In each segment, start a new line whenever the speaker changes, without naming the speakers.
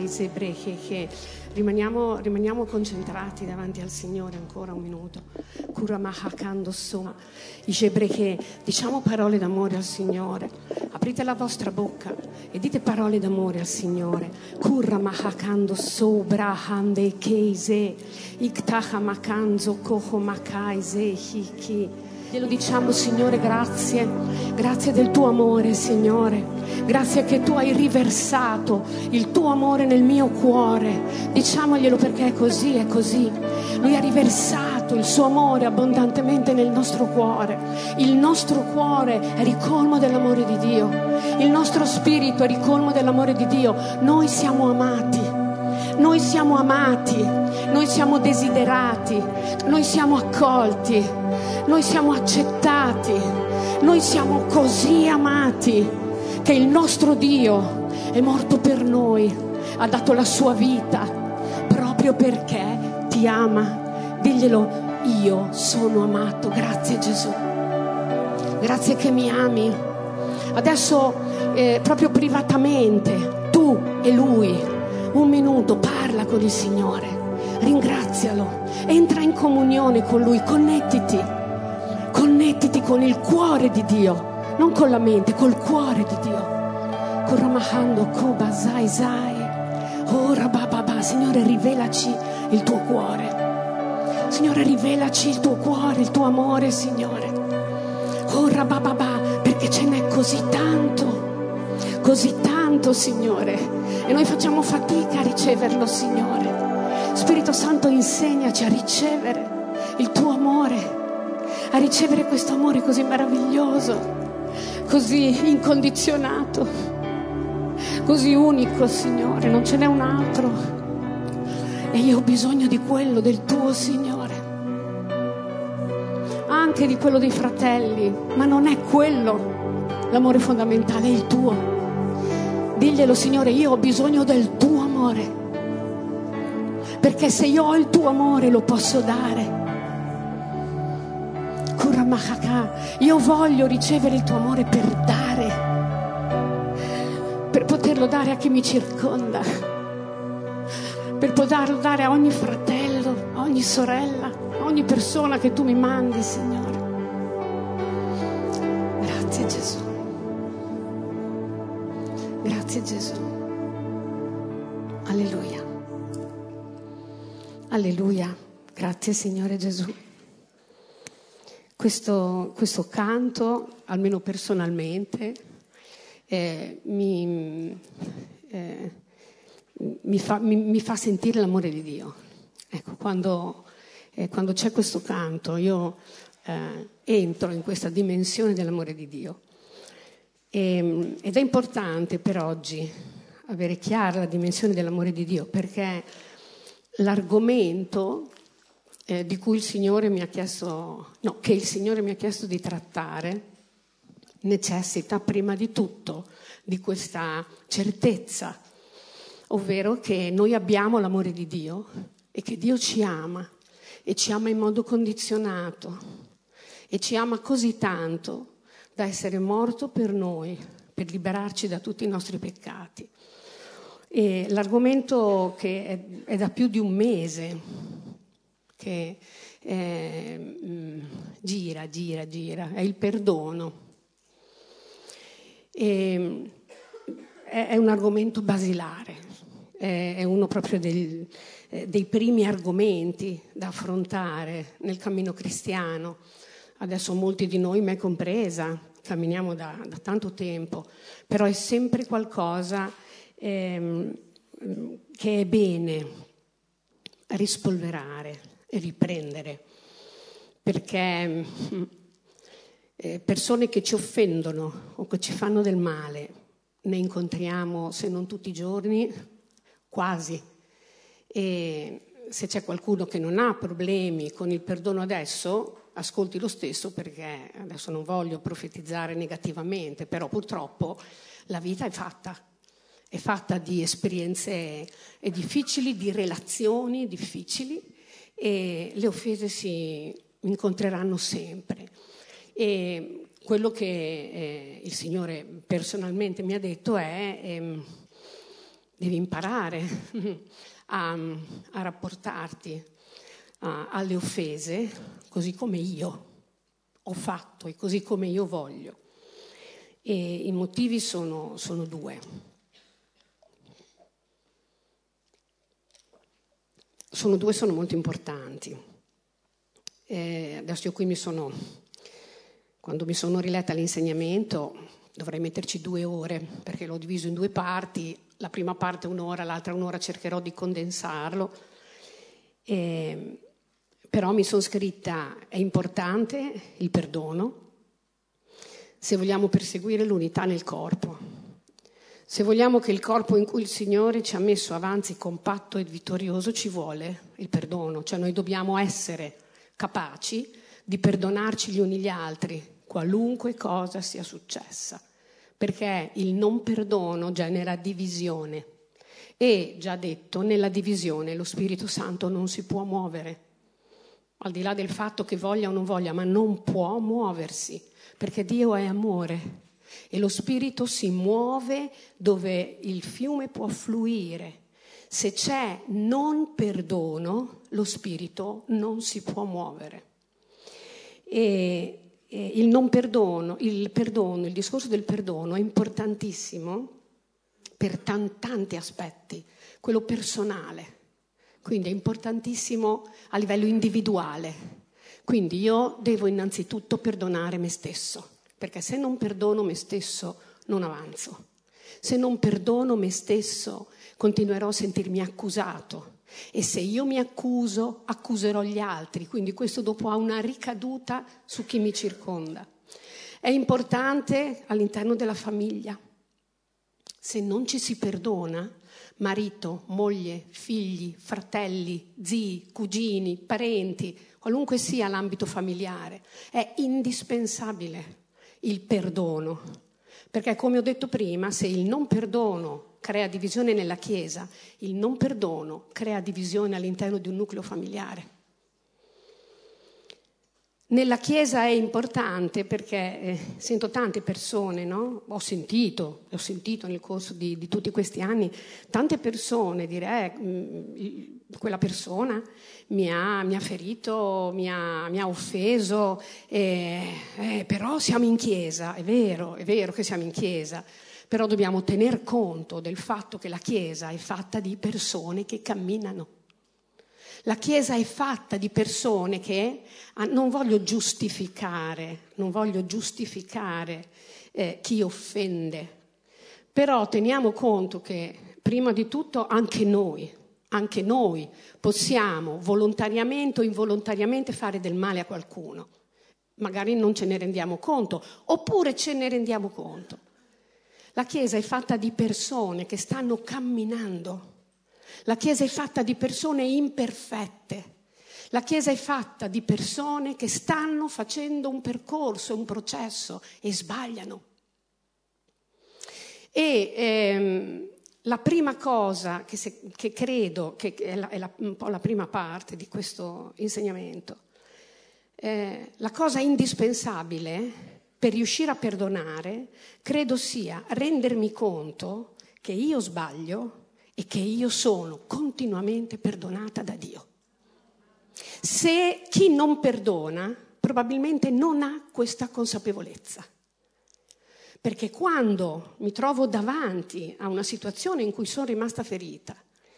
Rimaniamo concentrati davanti al Signore ancora un minuto. Diciamo parole d'amore al Signore. Aprite la vostra bocca e dite parole d'amore al Signore. Glielo diciamo, Signore, grazie del tuo amore, Signore, grazie che tu hai riversato il tuo amore nel mio cuore. Diciamoglielo, perché è così. Lui ha riversato il suo amore abbondantemente nel nostro cuore. Il nostro cuore è ricolmo dell'amore di Dio, il nostro spirito è ricolmo dell'amore di Dio. Noi siamo amati, noi siamo desiderati, noi siamo accolti, noi siamo accettati, noi siamo così amati che il nostro Dio è morto per noi, ha dato la sua vita proprio perché ti ama. Diglielo: io sono amato. Grazie Gesù, grazie che mi ami. Adesso proprio privatamente tu e lui, un minuto, parla con il Signore, ringrazialo, entra in comunione con lui, connettiti con il cuore di Dio, non con la mente, col cuore di Dio. Signore, rivelaci il tuo cuore. Signore, rivelaci il tuo cuore, il tuo amore, Signore. Perché ce n'è così tanto, Signore, e noi facciamo fatica a riceverlo, Signore. Spirito Santo, insegnaci a ricevere il tuo amore, a ricevere questo amore così meraviglioso, così incondizionato, così unico, Signore, non ce n'è un altro. E io ho bisogno di quello, del tuo, Signore, anche di quello dei fratelli, ma non è quello l'amore fondamentale, è il tuo. Diglielo, Signore, io ho bisogno del tuo amore, perché se io ho il tuo amore lo posso dare. Io voglio ricevere il tuo amore per dare, per poterlo dare a chi mi circonda, per poterlo dare a ogni fratello, a ogni sorella, a ogni persona che tu mi mandi, Signore. Grazie Gesù, grazie Gesù. Alleluia, alleluia. Grazie Signore Gesù. Questo canto, almeno personalmente, mi fa sentire l'amore di Dio. Ecco, quando c'è questo canto, io entro in questa dimensione dell'amore di Dio. Ed è importante per oggi avere chiara la dimensione dell'amore di Dio, perché l'argomento di cui il Signore mi ha chiesto, che il Signore mi ha chiesto di trattare, necessita prima di tutto di questa certezza, ovvero che noi abbiamo l'amore di Dio e che Dio ci ama, e ci ama in modo condizionato, e ci ama così tanto da essere morto per noi, per liberarci da tutti i nostri peccati. E l'argomento che è da più di un mese che gira, è il perdono. È un argomento basilare, è uno proprio dei primi argomenti da affrontare nel cammino cristiano. Adesso molti di noi, me compresa, camminiamo da tanto tempo, però è sempre qualcosa che è bene rispolverare e riprendere, perché persone che ci offendono o che ci fanno del male ne incontriamo, se non tutti i giorni, quasi. E se c'è qualcuno che non ha problemi con il perdono adesso, ascolti lo stesso, perché adesso non voglio profetizzare negativamente, però purtroppo la vita è fatta di esperienze difficili, di relazioni difficili, e le offese si incontreranno sempre. E quello che il Signore personalmente mi ha detto è devi imparare a rapportarti alle offese così come io ho fatto e così come io voglio. E i motivi sono due. Sono molto importanti. Adesso io qui quando mi sono riletta l'insegnamento, dovrei metterci 2 ore, perché l'ho diviso in 2 parti. La prima parte 1 ora, l'altra 1 ora, cercherò di condensarlo. Però mi sono scritta, è importante il perdono, se vogliamo perseguire l'unità nel corpo, se vogliamo che il corpo in cui il Signore ci ha messo avanzi compatto e vittorioso, ci vuole il perdono. Cioè noi dobbiamo essere capaci di perdonarci gli uni gli altri, qualunque cosa sia successa, perché il non perdono genera divisione e, già detto, nella divisione lo Spirito Santo non si può muovere, al di là del fatto che voglia o non voglia, ma non può muoversi, perché Dio è amore e lo Spirito si muove dove il fiume può fluire. Se c'è non perdono, lo Spirito non si può muovere. E il non perdono, il discorso del perdono è importantissimo per tanti aspetti, quello personale, quindi è importantissimo a livello individuale. Quindi io devo innanzitutto perdonare me stesso, perché se non perdono me stesso non avanzo. Se non perdono me stesso continuerò a sentirmi accusato, e se io mi accuso, accuserò gli altri, quindi questo dopo ha una ricaduta su chi mi circonda. È importante all'interno della famiglia. Se non ci si perdona, marito, moglie, figli, fratelli, zii, cugini, parenti, qualunque sia l'ambito familiare, è indispensabile il perdono. Perché, come ho detto prima, se il non perdono crea divisione nella Chiesa, il non perdono crea divisione all'interno di un nucleo familiare. Nella Chiesa è importante perché sento tante persone, no? Ho sentito nel corso di tutti questi anni tante persone dire quella persona mi ha ferito, mi ha offeso, però siamo in Chiesa. È vero che siamo in Chiesa, però dobbiamo tener conto del fatto che la Chiesa è fatta di persone che camminano. La Chiesa è fatta di persone che, non voglio giustificare chi offende, però teniamo conto che prima di tutto anche noi possiamo volontariamente o involontariamente fare del male a qualcuno. Magari non ce ne rendiamo conto, oppure ce ne rendiamo conto. La Chiesa è fatta di persone che stanno camminando. La Chiesa è fatta di persone imperfette. La Chiesa è fatta di persone che stanno facendo un percorso, un processo e sbagliano. E la prima cosa che credo, che è un po' la prima parte di questo insegnamento, la cosa indispensabile per riuscire a perdonare, credo sia rendermi conto che io sbaglio e che io sono continuamente perdonata da Dio. Se chi non perdona probabilmente non ha questa consapevolezza, perché quando mi trovo davanti a una situazione in cui sono rimasta ferita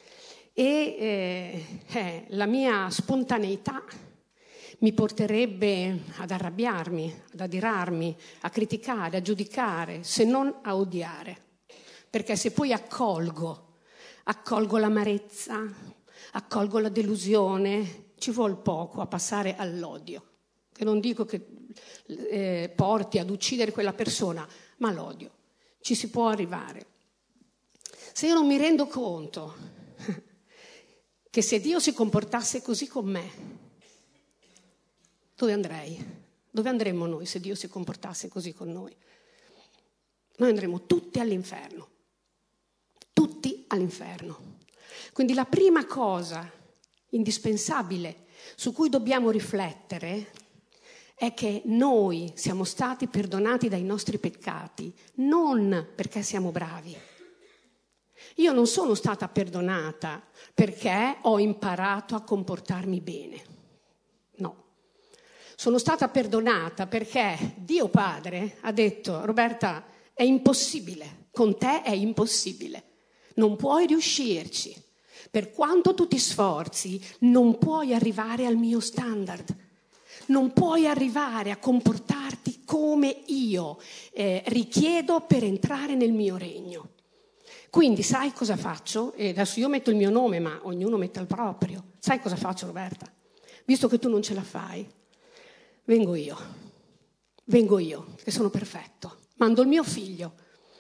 e la mia spontaneità mi porterebbe ad arrabbiarmi, ad adirarmi, a criticare, a giudicare, se non a odiare, perché se poi accolgo l'amarezza, accolgo la delusione, ci vuol poco a passare all'odio, che non dico che porti ad uccidere quella persona, ma l'odio. Ci si può arrivare. Se io non mi rendo conto che se Dio si comportasse così con me, dove andrei? Dove andremmo noi se Dio si comportasse così con noi? Noi andremo tutti all'inferno. Tutti all'inferno. Quindi la prima cosa indispensabile su cui dobbiamo riflettere è che noi siamo stati perdonati dai nostri peccati non perché siamo bravi, Io non sono stata perdonata perché ho imparato a comportarmi bene. No. Sono stata perdonata perché Dio Padre ha detto: Roberta, è impossibile, con te è impossibile, non puoi riuscirci. Per quanto tu ti sforzi, non puoi arrivare al mio standard. Non puoi arrivare a comportarti come io richiedo per entrare nel mio regno. Quindi sai cosa faccio? E adesso io metto il mio nome, ma ognuno mette il proprio. Sai cosa faccio, Roberta? Visto che tu non ce la fai, vengo io, che sono perfetto. Mando mio figlio,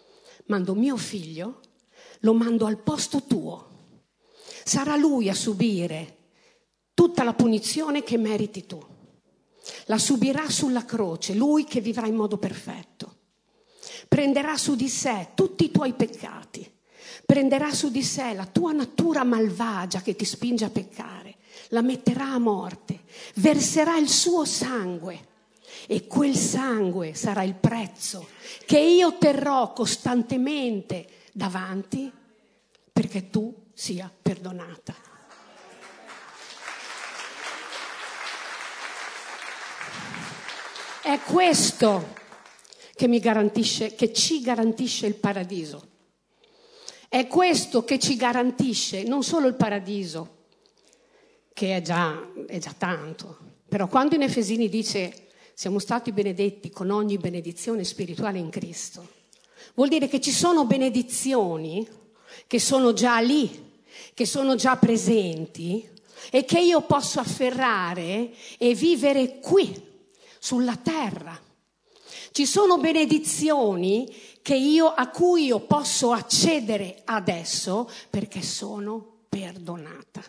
lo mando al posto tuo. Sarà lui a subire tutta la punizione che meriti tu. La subirà sulla croce, lui che vivrà in modo perfetto. Prenderà su di sé tutti i tuoi peccati. Prenderà su di sé la tua natura malvagia che ti spinge a peccare. La metterà a morte. Verserà il suo sangue. E quel sangue sarà il prezzo che io terrò costantemente davanti perché tu sia perdonata. È questo che mi garantisce, che ci garantisce il paradiso. È questo che ci garantisce non solo il paradiso, che è già tanto, però quando in Efesini dice siamo stati benedetti con ogni benedizione spirituale in Cristo, vuol dire che ci sono benedizioni che sono già lì, che sono già presenti e che io posso afferrare e vivere qui, sulla terra. Ci sono benedizioni a cui io posso accedere adesso perché sono perdonata.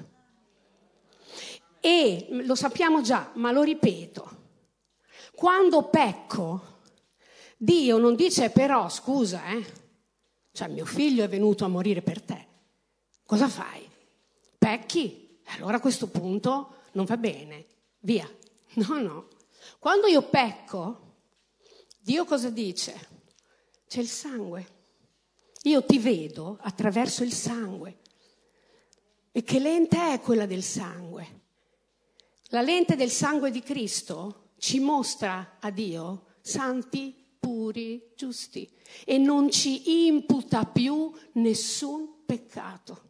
E lo sappiamo già, ma lo ripeto. Quando pecco, Dio non dice però, scusa, cioè mio figlio è venuto a morire per te. Cosa fai? Pecchi? Allora a questo punto non va bene, via. No. Quando io pecco, Dio cosa dice? C'è il sangue. Io ti vedo attraverso il sangue. E che lente è quella del sangue? La lente del sangue di Cristo ci mostra a Dio santi, puri, giusti e non ci imputa più nessun peccato.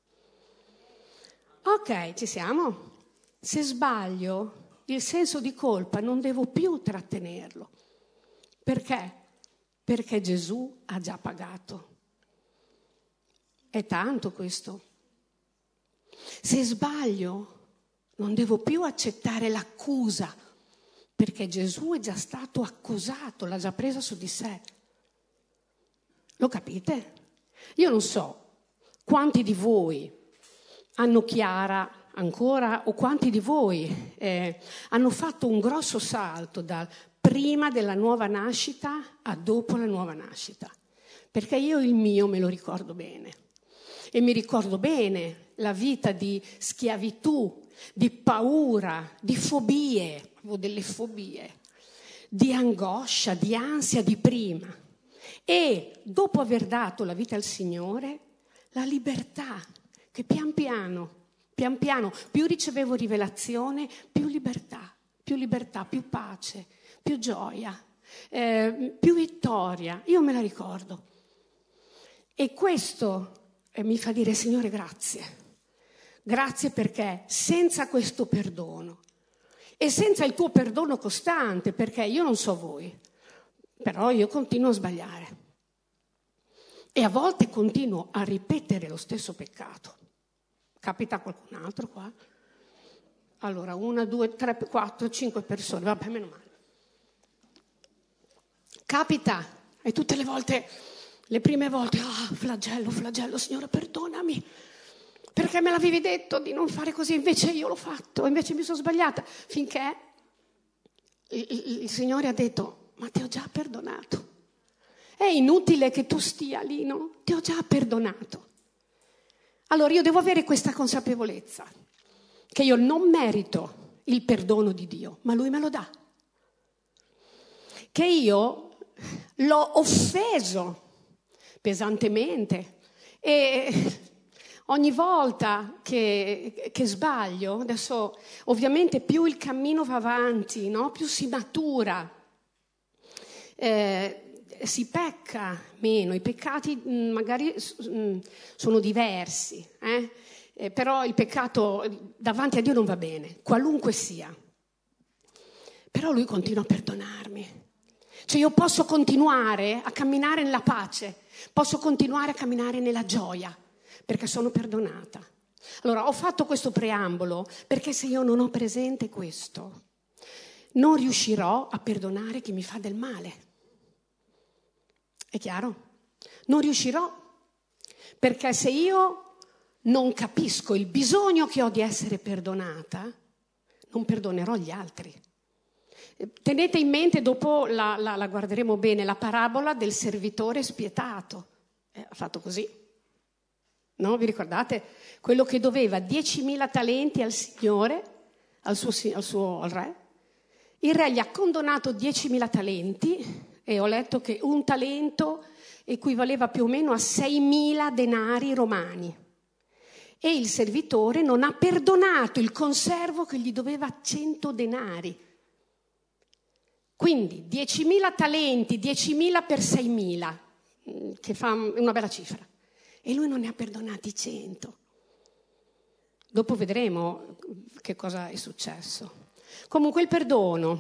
Ok, ci siamo? Se sbaglio, il senso di colpa non devo più trattenerlo. Perché? Perché Gesù ha già pagato. È tanto questo. Se sbaglio, non devo più accettare l'accusa, perché Gesù è già stato accusato, l'ha già presa su di sé. Lo capite? Io non so quanti di voi hanno chiara ancora, o quanti di voi hanno fatto un grosso salto da prima della nuova nascita a dopo la nuova nascita. Perché io il mio me lo ricordo bene. E mi ricordo bene la vita di schiavitù, di paura, di fobie, avevo delle fobie, di angoscia, di ansia di prima. E dopo aver dato la vita al Signore, la libertà, che pian piano, più ricevevo rivelazione, più libertà, più pace, più gioia, più vittoria. Io me la ricordo. E questo mi fa dire, Signore, grazie. Grazie perché senza questo perdono e senza il tuo perdono costante, perché io non so voi, però io continuo a sbagliare. E a volte continuo a ripetere lo stesso peccato. Capita a qualcun altro qua? Allora, 1, 2, 3, 4, 5 persone, vabbè, meno male. Capita, e tutte le volte, le prime volte, flagello, Signore, perdonami, perché me l'avevi detto di non fare così, invece io l'ho fatto, invece mi sono sbagliata, finché il Signore ha detto, ma ti ho già perdonato. È inutile che tu stia lì, no? Ti ho già perdonato. Allora io devo avere questa consapevolezza, che io non merito il perdono di Dio, ma Lui me lo dà. Che io l'ho offeso pesantemente E ogni volta che sbaglio, adesso ovviamente più il cammino va avanti, no? Più si matura, si pecca meno, i peccati magari sono diversi, però il peccato davanti a Dio non va bene, qualunque sia. Però Lui continua a perdonarmi. Cioè io posso continuare a camminare nella pace, posso continuare a camminare nella gioia, perché sono perdonata. Allora, ho fatto questo preambolo perché se io non ho presente questo, non riuscirò a perdonare chi mi fa del male. È chiaro? Non riuscirò, perché se io non capisco il bisogno che ho di essere perdonata, non perdonerò gli altri. Tenete in mente, dopo la guarderemo bene, la parabola del servitore spietato. Ha fatto così. No? Vi ricordate? Quello che doveva 10.000 talenti al Signore, al re. Il re gli ha condonato 10.000 talenti e ho letto che un talento equivaleva più o meno a 6.000 denari romani. E il servitore non ha perdonato il conservo che gli doveva 100 denari. Quindi 10.000 talenti, 10.000 per 6.000, che fa una bella cifra. E lui non ne ha perdonati 100. Dopo vedremo che cosa è successo. Comunque il perdono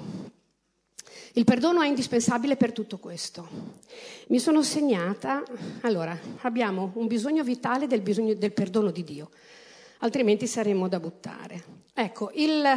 è indispensabile per tutto questo. Mi sono segnata, allora, abbiamo un bisogno vitale del perdono di Dio, altrimenti saremmo da buttare. Ecco,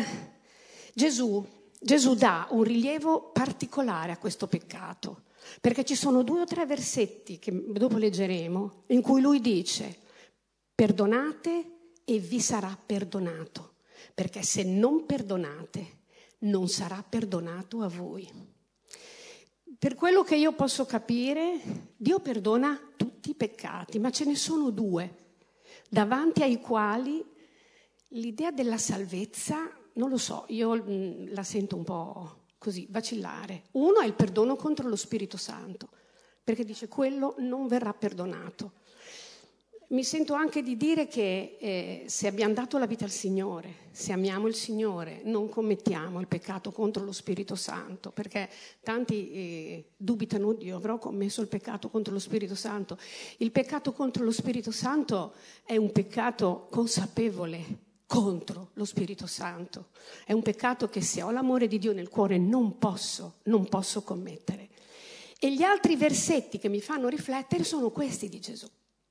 Gesù dà un rilievo particolare a questo peccato, perché ci sono 2 o 3 versetti che dopo leggeremo in cui lui dice: perdonate e vi sarà perdonato, perché se non perdonate non sarà perdonato a voi. Per quello che io posso capire, Dio perdona tutti i peccati, ma ce ne sono 2 davanti ai quali l'idea della salvezza, non lo so, io la sento un po' così, vacillare. Uno è il perdono contro lo Spirito Santo, perché dice quello non verrà perdonato. Mi sento anche di dire che se abbiamo dato la vita al Signore, se amiamo il Signore, non commettiamo il peccato contro lo Spirito Santo, perché tanti dubitano: Dio, avrò commesso il peccato contro lo Spirito Santo. Il peccato contro lo Spirito Santo è un peccato consapevole contro lo Spirito Santo. È un peccato che se ho l'amore di Dio nel cuore non posso commettere. E gli altri versetti che mi fanno riflettere sono questi di Gesù.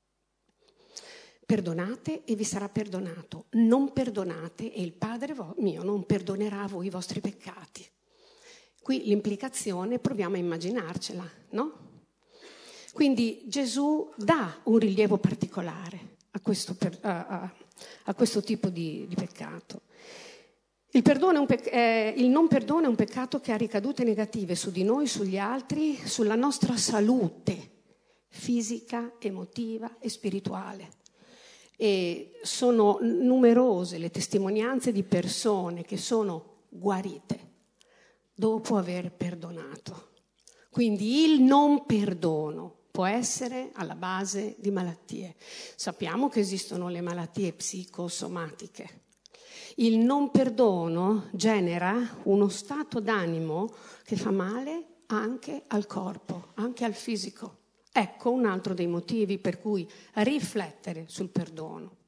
Perdonate e vi sarà perdonato, non perdonate e il Padre mio non perdonerà a voi i vostri peccati. Qui l'implicazione proviamo a immaginarcela, no? Quindi Gesù dà un rilievo particolare a questo tipo di peccato. Il non perdono è un peccato che ha ricadute negative su di noi, sugli altri, sulla nostra salute fisica, emotiva e spirituale. E sono numerose le testimonianze di persone che sono guarite dopo aver perdonato. Quindi il non perdono può essere alla base di malattie. Sappiamo che esistono le malattie psicosomatiche. Il non perdono genera uno stato d'animo che fa male anche al corpo, anche al fisico. Ecco un altro dei motivi per cui riflettere sul perdono.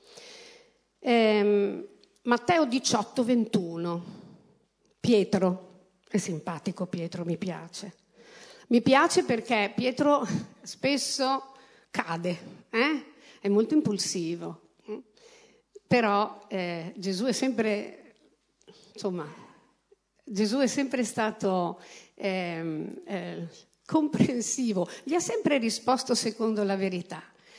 Matteo 18, 21. Pietro, è simpatico Pietro, mi piace. Mi piace perché Pietro spesso cade, è molto impulsivo. Però Gesù è sempre stato comprensivo, gli ha sempre risposto secondo la verità.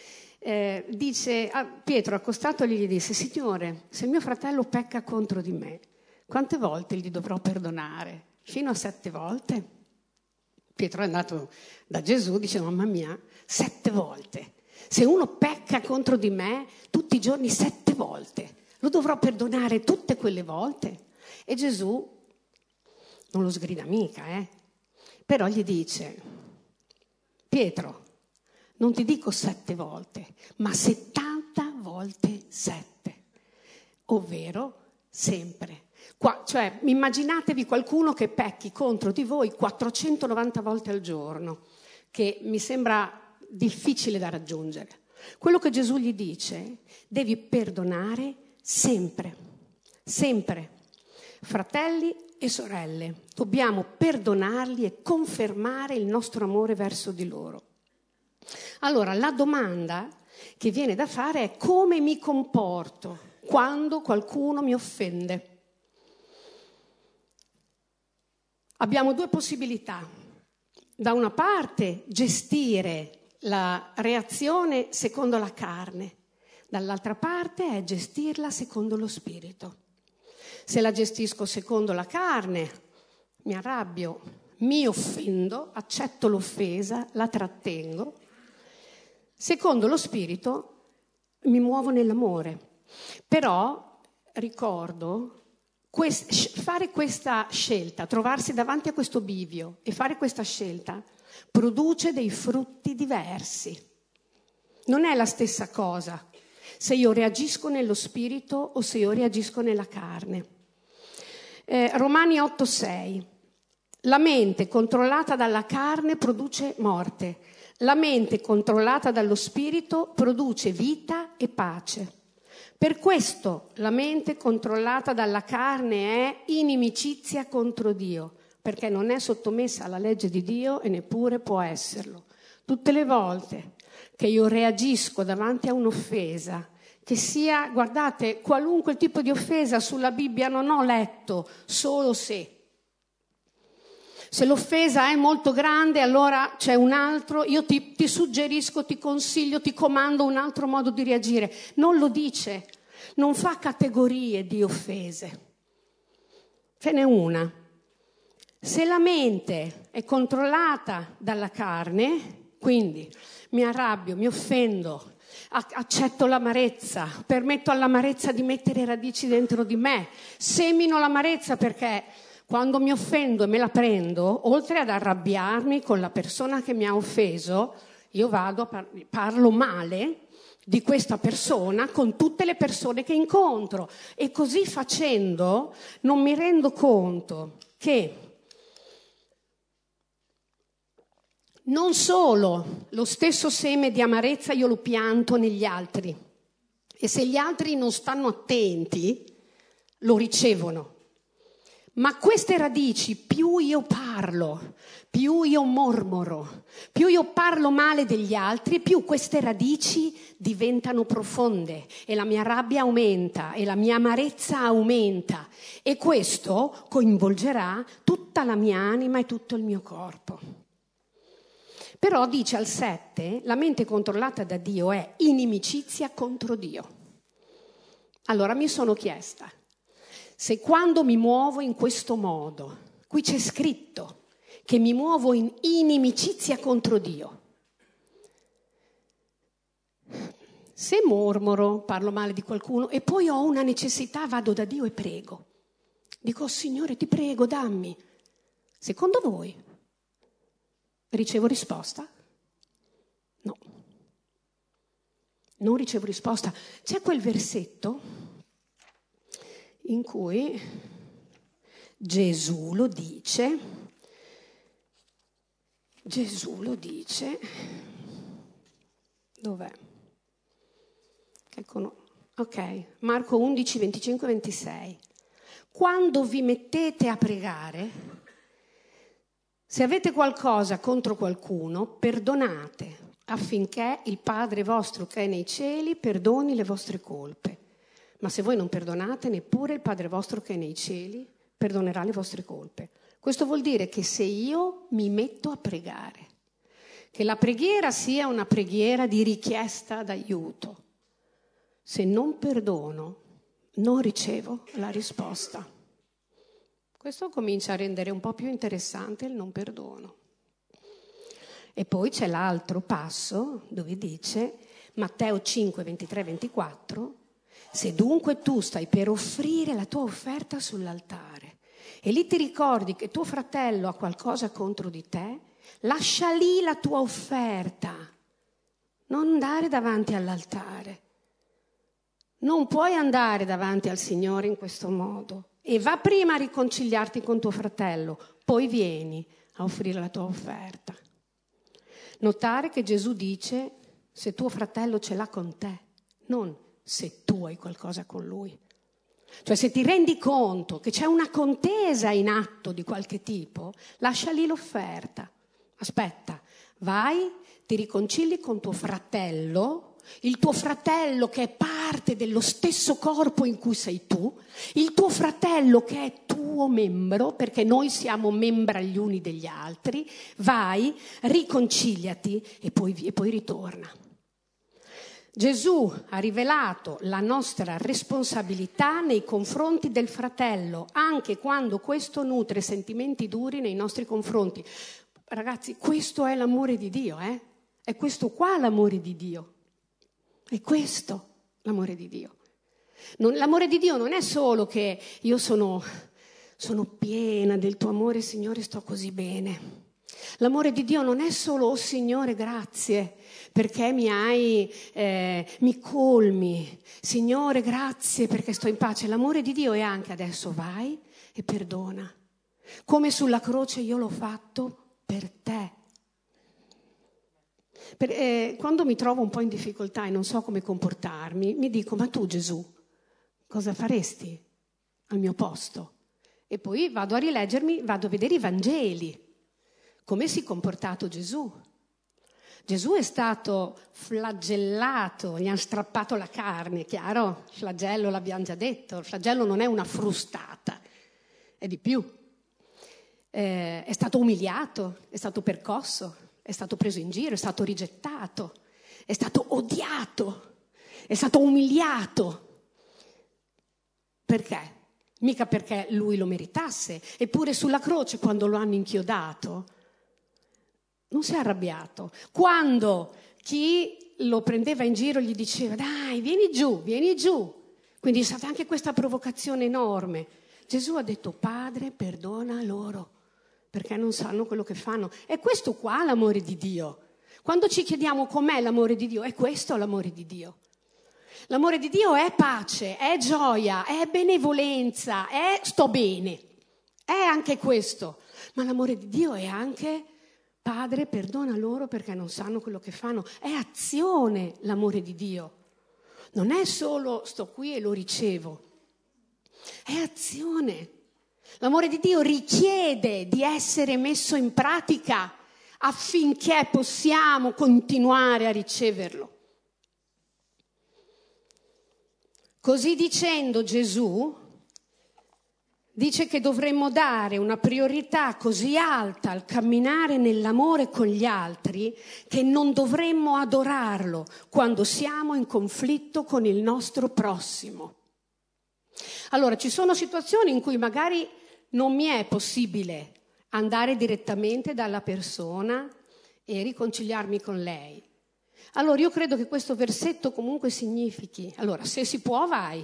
Pietro accostatogli gli disse: Signore, se mio fratello pecca contro di me, quante volte gli dovrò perdonare? Fino a 7 volte? Pietro è andato da Gesù, dice: mamma mia, 7 volte. Se uno pecca contro di me tutti i giorni 7 volte, lo dovrò perdonare tutte quelle volte? E Gesù non lo sgrida mica, però gli dice: Pietro, Non ti dico 7 volte, ma 70 volte 7, ovvero sempre. Cioè, immaginatevi qualcuno che pecchi contro di voi 490 volte al giorno, che mi sembra difficile da raggiungere. Quello che Gesù gli dice, devi perdonare sempre, sempre. Fratelli e sorelle, dobbiamo perdonarli e confermare il nostro amore verso di loro. Allora, la domanda che viene da fare è: come mi comporto quando qualcuno mi offende? Abbiamo 2 possibilità. Da una parte gestire la reazione secondo la carne, dall'altra parte è gestirla secondo lo spirito. Se la gestisco secondo la carne, mi arrabbio, mi offendo, accetto l'offesa, la trattengo. Secondo lo spirito mi muovo nell'amore. Però ricordo, fare questa scelta, trovarsi davanti a questo bivio e fare questa scelta produce dei frutti diversi. Non è la stessa cosa se io reagisco nello spirito o se io reagisco nella carne. Romani 8,6. La mente controllata dalla carne produce morte, la mente controllata dallo spirito produce vita e pace. Per questo la mente controllata dalla carne è inimicizia contro Dio, perché non è sottomessa alla legge di Dio e neppure può esserlo. Tutte le volte che io reagisco davanti a un'offesa, che sia, guardate, qualunque tipo di offesa sulla Bibbia non ho letto solo se. Se l'offesa è molto grande, allora c'è un altro, io ti suggerisco, ti consiglio, ti comando un altro modo di reagire. Non lo dice, non fa categorie di offese. Ce n'è una. Se la mente è controllata dalla carne, quindi mi arrabbio, mi offendo, accetto l'amarezza, permetto all'amarezza di mettere radici dentro di me, semino l'amarezza perché quando mi offendo e me la prendo, oltre ad arrabbiarmi con la persona che mi ha offeso, io parlo male di questa persona con tutte le persone che incontro, e così facendo non mi rendo conto che non solo lo stesso seme di amarezza io lo pianto negli altri, e se gli altri non stanno attenti lo ricevono. Ma queste radici, più io parlo, più io mormoro, più io parlo male degli altri, più queste radici diventano profonde e la mia rabbia aumenta e la mia amarezza aumenta, e questo coinvolgerà tutta la mia anima e tutto il mio corpo. Però dice al 7, la mente controllata da Dio è inimicizia contro Dio. Allora mi sono chiesta, se quando mi muovo in questo modo, qui c'è scritto che mi muovo in inimicizia contro Dio, se mormoro, parlo male di qualcuno e poi ho una necessità, vado da Dio e prego, dico: Signore, ti prego, dammi. Secondo voi ricevo risposta? No, non ricevo risposta. C'è quel versetto in cui Gesù lo dice, dov'è? Ok, Marco 11, 25, 26. Quando vi mettete a pregare, se avete qualcosa contro qualcuno, perdonate, affinché il Padre vostro che è nei cieli perdoni le vostre colpe. Ma se voi non perdonate, neppure il Padre vostro che è nei cieli perdonerà le vostre colpe. Questo vuol dire che se io mi metto a pregare, che la preghiera sia una preghiera di richiesta d'aiuto, se non perdono, non ricevo la risposta. Questo comincia a rendere un po' più interessante il non perdono. E poi c'è l'altro passo dove dice, Matteo 5, 23, 24, se dunque tu stai per offrire la tua offerta sull'altare e lì ti ricordi che tuo fratello ha qualcosa contro di te, lascia lì la tua offerta Non andare davanti all'altare. Non puoi andare davanti al Signore in questo modo. E va prima a riconciliarti con tuo fratello, poi vieni a offrire la tua offerta. Notare che Gesù dice se tuo fratello ce l'ha con te, non se tu hai qualcosa con lui. Cioè se ti rendi conto che c'è una contesa in atto di qualche tipo, lascia lì l'offerta. Aspetta, vai, ti riconcili con tuo fratello, il tuo fratello che è parte dello stesso corpo in cui sei tu, il tuo fratello che è tuo membro, perché noi siamo membra gli uni degli altri, vai, riconciliati e poi ritorna. Gesù ha rivelato la nostra responsabilità nei confronti del fratello, anche quando questo nutre sentimenti duri nei nostri confronti. Ragazzi, questo è l'amore di Dio, È questo qua l'amore di Dio. È questo l'amore di Dio. L'amore di Dio non è solo che io sono piena del tuo amore, Signore, sto così bene. L'amore di Dio non è solo, oh Signore, grazie, perché mi colmi. Signore, grazie perché sto in pace. L'amore di Dio è anche adesso vai e perdona. Come sulla croce io l'ho fatto per te. Quando mi trovo un po' in difficoltà e non so come comportarmi, mi dico, ma tu Gesù, cosa faresti al mio posto? E poi vado a rileggermi, vado a vedere i Vangeli, come si è comportato Gesù. Gesù è stato flagellato, gli hanno strappato la carne, chiaro? Il flagello l'abbiamo già detto, il flagello non è una frustata, è di più. È stato umiliato, è stato percosso, è stato preso in giro, è stato rigettato, è stato odiato, è stato umiliato. Perché? Mica perché lui lo meritasse. Eppure sulla croce, quando lo hanno inchiodato, non si è arrabbiato. Quando chi lo prendeva in giro gli diceva dai, vieni giù, vieni giù. Quindi è stata anche questa provocazione enorme. Gesù ha detto Padre, perdona loro, perché non sanno quello che fanno. È questo qua l'amore di Dio. Quando ci chiediamo com'è l'amore di Dio, è questo l'amore di Dio. L'amore di Dio è pace, è gioia, è benevolenza, è sto bene. È anche questo. Ma l'amore di Dio è anche Padre, perdona loro perché non sanno quello che fanno. È azione l'amore di Dio. Non è solo sto qui e lo ricevo. È azione. L'amore di Dio richiede di essere messo in pratica affinché possiamo continuare a riceverlo. Così dicendo Gesù dice che dovremmo dare una priorità così alta al camminare nell'amore con gli altri che non dovremmo adorarlo quando siamo in conflitto con il nostro prossimo. Allora, ci sono situazioni in cui magari non mi è possibile andare direttamente dalla persona e riconciliarmi con lei. Allora, io credo che questo versetto comunque significhi, allora, se si può vai,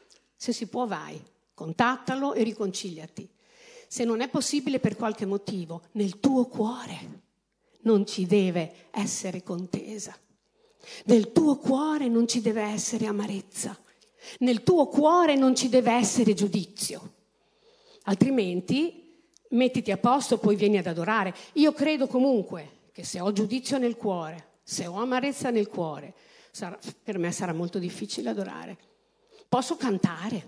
contattalo e riconciliati. Se non è possibile per qualche motivo, nel tuo cuore non ci deve essere contesa. Nel tuo cuore non ci deve essere amarezza. Nel tuo cuore non ci deve essere giudizio. Altrimenti mettiti a posto, poi vieni ad adorare. Io credo comunque che se ho giudizio nel cuore, se ho amarezza nel cuore, per me sarà molto difficile adorare. Posso cantare,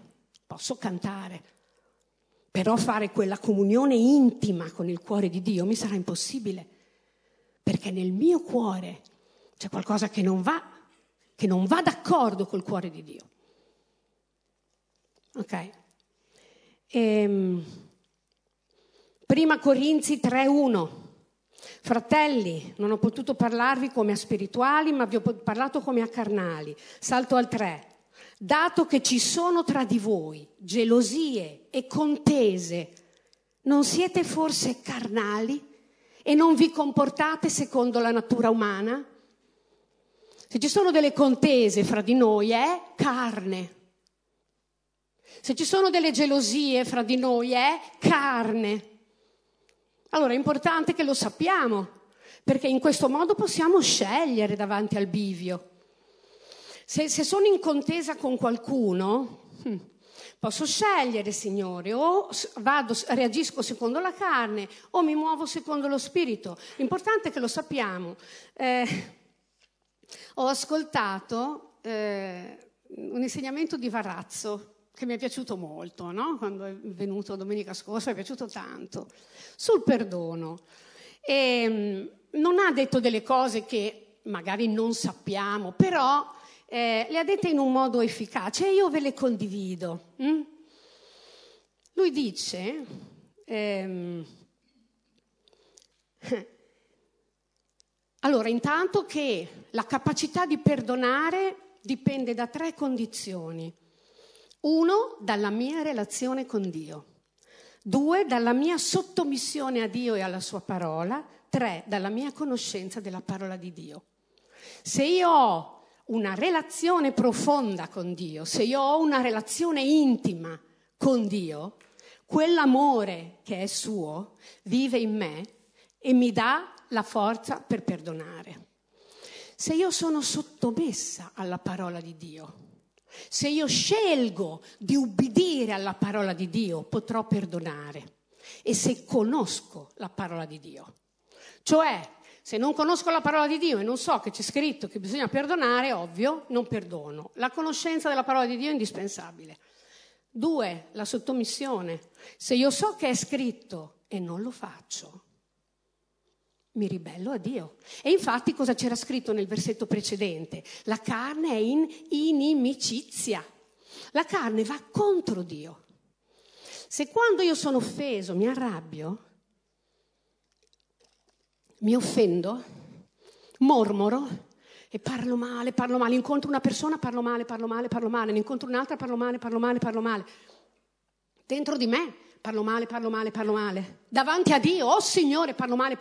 però fare quella comunione intima con il cuore di Dio mi sarà impossibile, perché nel mio cuore c'è qualcosa che non va d'accordo col cuore di Dio. Ok? 1 Corinzi 3:1. Fratelli, non ho potuto parlarvi come a spirituali, ma vi ho parlato come a carnali. Salto al 3. Dato che ci sono tra di voi gelosie e contese, non siete forse carnali e non vi comportate secondo la natura umana? Se ci sono delle contese fra di noi è carne. Se ci sono delle gelosie fra di noi è carne. Allora è importante che lo sappiamo, perché in questo modo possiamo scegliere davanti al bivio. Se sono in contesa con qualcuno, posso scegliere, Signore, o reagisco secondo la carne o mi muovo secondo lo spirito. L'importante è che lo sappiamo. Ho ascoltato un insegnamento di Varrazzo che mi è piaciuto molto, no? Quando è venuto domenica scorsa, mi è piaciuto tanto, sul perdono. E non ha detto delle cose che magari non sappiamo, però le ha dette in un modo efficace e io ve le condivido. Lui dice, allora, intanto che la capacità di perdonare dipende da 3 condizioni. 1, dalla mia relazione con Dio. 2, dalla mia sottomissione a Dio e alla sua parola. 3, dalla mia conoscenza della parola di Dio. Se io ho una relazione profonda con Dio, se io ho una relazione intima con Dio, quell'amore che è suo vive in me e mi dà la forza per perdonare. Se io sono sottomessa alla parola di Dio, se io scelgo di ubbidire alla parola di Dio, potrò perdonare. E se conosco la parola di Dio, cioè se non conosco la parola di Dio e non so che c'è scritto che bisogna perdonare, ovvio, non perdono. La conoscenza della parola di Dio è indispensabile. 2, la sottomissione. Se io so che è scritto e non lo faccio, mi ribello a Dio. E infatti cosa c'era scritto nel versetto precedente? La carne è in inimicizia. La carne va contro Dio. Se quando io sono offeso mi arrabbio, mi offendo, mormoro e parlo male, incontro una persona, parlo male, ne incontro un'altra, parlo male. Dentro di me parlo male. Davanti a Dio, oh Signore, parlo male.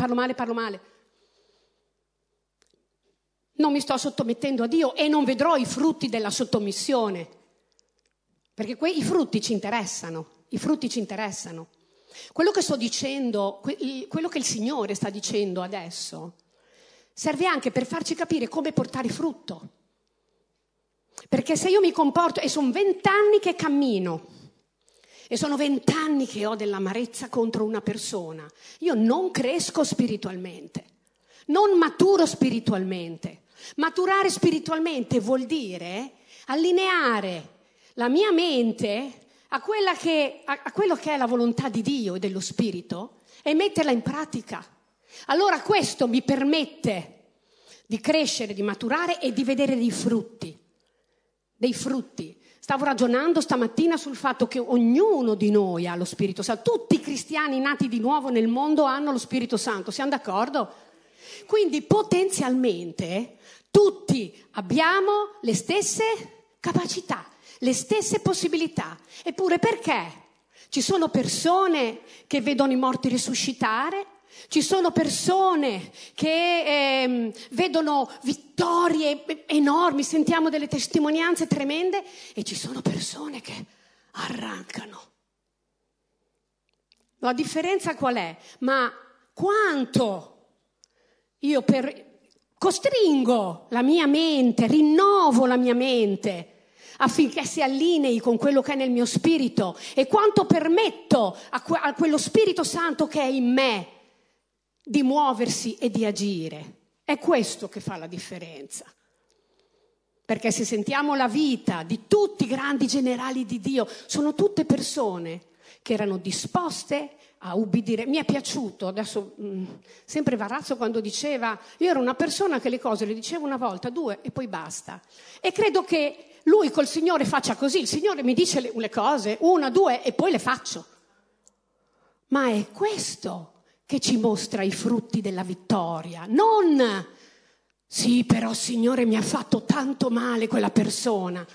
Non mi sto sottomettendo a Dio e non vedrò i frutti della sottomissione, perché i frutti ci interessano. Quello che sto dicendo, quello che il Signore sta dicendo adesso, serve anche per farci capire come portare frutto. Perché se io mi comporto, e sono 20 anni che cammino, e sono 20 anni che ho dell'amarezza contro una persona, io non cresco spiritualmente, non maturo spiritualmente. Maturare spiritualmente vuol dire allineare la mia mente a quello che è la volontà di Dio e dello Spirito e metterla in pratica. Allora questo mi permette di crescere, di maturare e di vedere dei frutti. Stavo ragionando stamattina sul fatto che ognuno di noi ha lo Spirito Santo. Tutti i cristiani nati di nuovo nel mondo hanno lo Spirito Santo, siamo d'accordo? Quindi potenzialmente tutti abbiamo le stesse capacità, le stesse possibilità. Eppure perché? Ci sono persone che vedono i morti risuscitare, ci sono persone che vedono vittorie enormi, sentiamo delle testimonianze tremende, e ci sono persone che arrancano. La differenza qual è? Ma quanto io costringo la mia mente, rinnovo la mia mente affinché si allinei con quello che è nel mio spirito, e quanto permetto a quello Spirito Santo che è in me di muoversi e di agire. È questo che fa la differenza. Perché se sentiamo la vita di tutti i grandi generali di Dio, sono tutte persone che erano disposte a ubbidire. Mi è piaciuto, adesso sempre Varrazzo quando diceva, io ero una persona che le cose le dicevo una volta, 2 e poi basta. E credo che lui col Signore faccia così, il Signore mi dice le cose, 1, 2 e poi le faccio. Ma è questo che ci mostra i frutti della vittoria, non sì, però Signore mi ha fatto tanto male quella persona.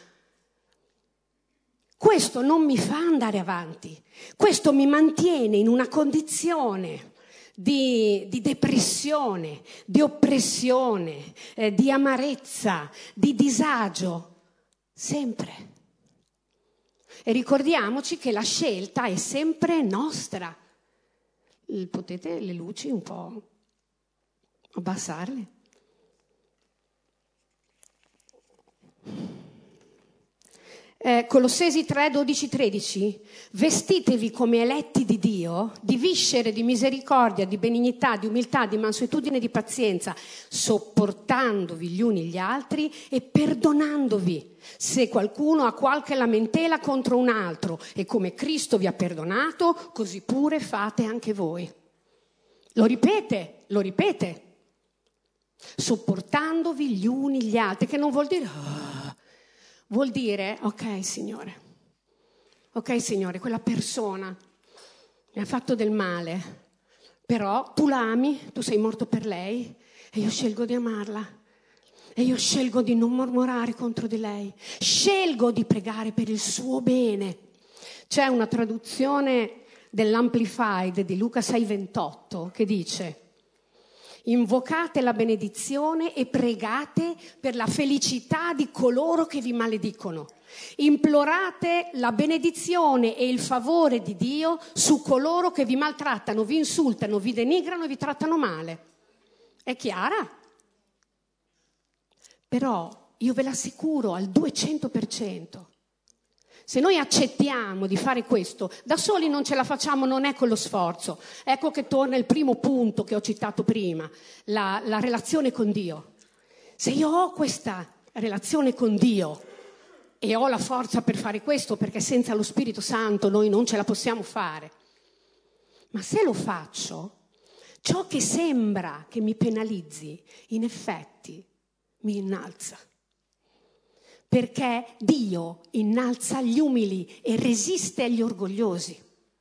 Questo non mi fa andare avanti, questo mi mantiene in una condizione di depressione, di oppressione, di amarezza, di disagio, sempre. E ricordiamoci che la scelta è sempre nostra. Potete le luci un po'? Abbassarle. Colossesi 3, 12, 13. Vestitevi come eletti di Dio, di viscere, di misericordia, di benignità, di umiltà, di mansuetudine, di pazienza, sopportandovi gli uni gli altri e perdonandovi se qualcuno ha qualche lamentela contro un altro, e come Cristo vi ha perdonato, così pure fate anche voi. Lo ripete. Sopportandovi gli uni gli altri, che non vuol dire... Vuol dire, ok Signore, quella persona mi ha fatto del male, però tu l'ami, tu sei morto per lei e io scelgo di amarla e io scelgo di non mormorare contro di lei, scelgo di pregare per il suo bene. C'è una traduzione dell'Amplified di Luca 6,28 che dice: invocate la benedizione e pregate per la felicità di coloro che vi maledicono. Implorate la benedizione e il favore di Dio su coloro che vi maltrattano, vi insultano, vi denigrano e vi trattano male. È chiara? Però io ve l'assicuro al 200%. Se noi accettiamo di fare questo, da soli non ce la facciamo, non è con lo sforzo. Ecco che torna il primo punto che ho citato prima, la relazione con Dio. Se io ho questa relazione con Dio e ho la forza per fare questo, perché senza lo Spirito Santo noi non ce la possiamo fare, ma se lo faccio, ciò che sembra che mi penalizzi, in effetti mi innalza. Perché Dio innalza gli umili e resiste agli orgogliosi.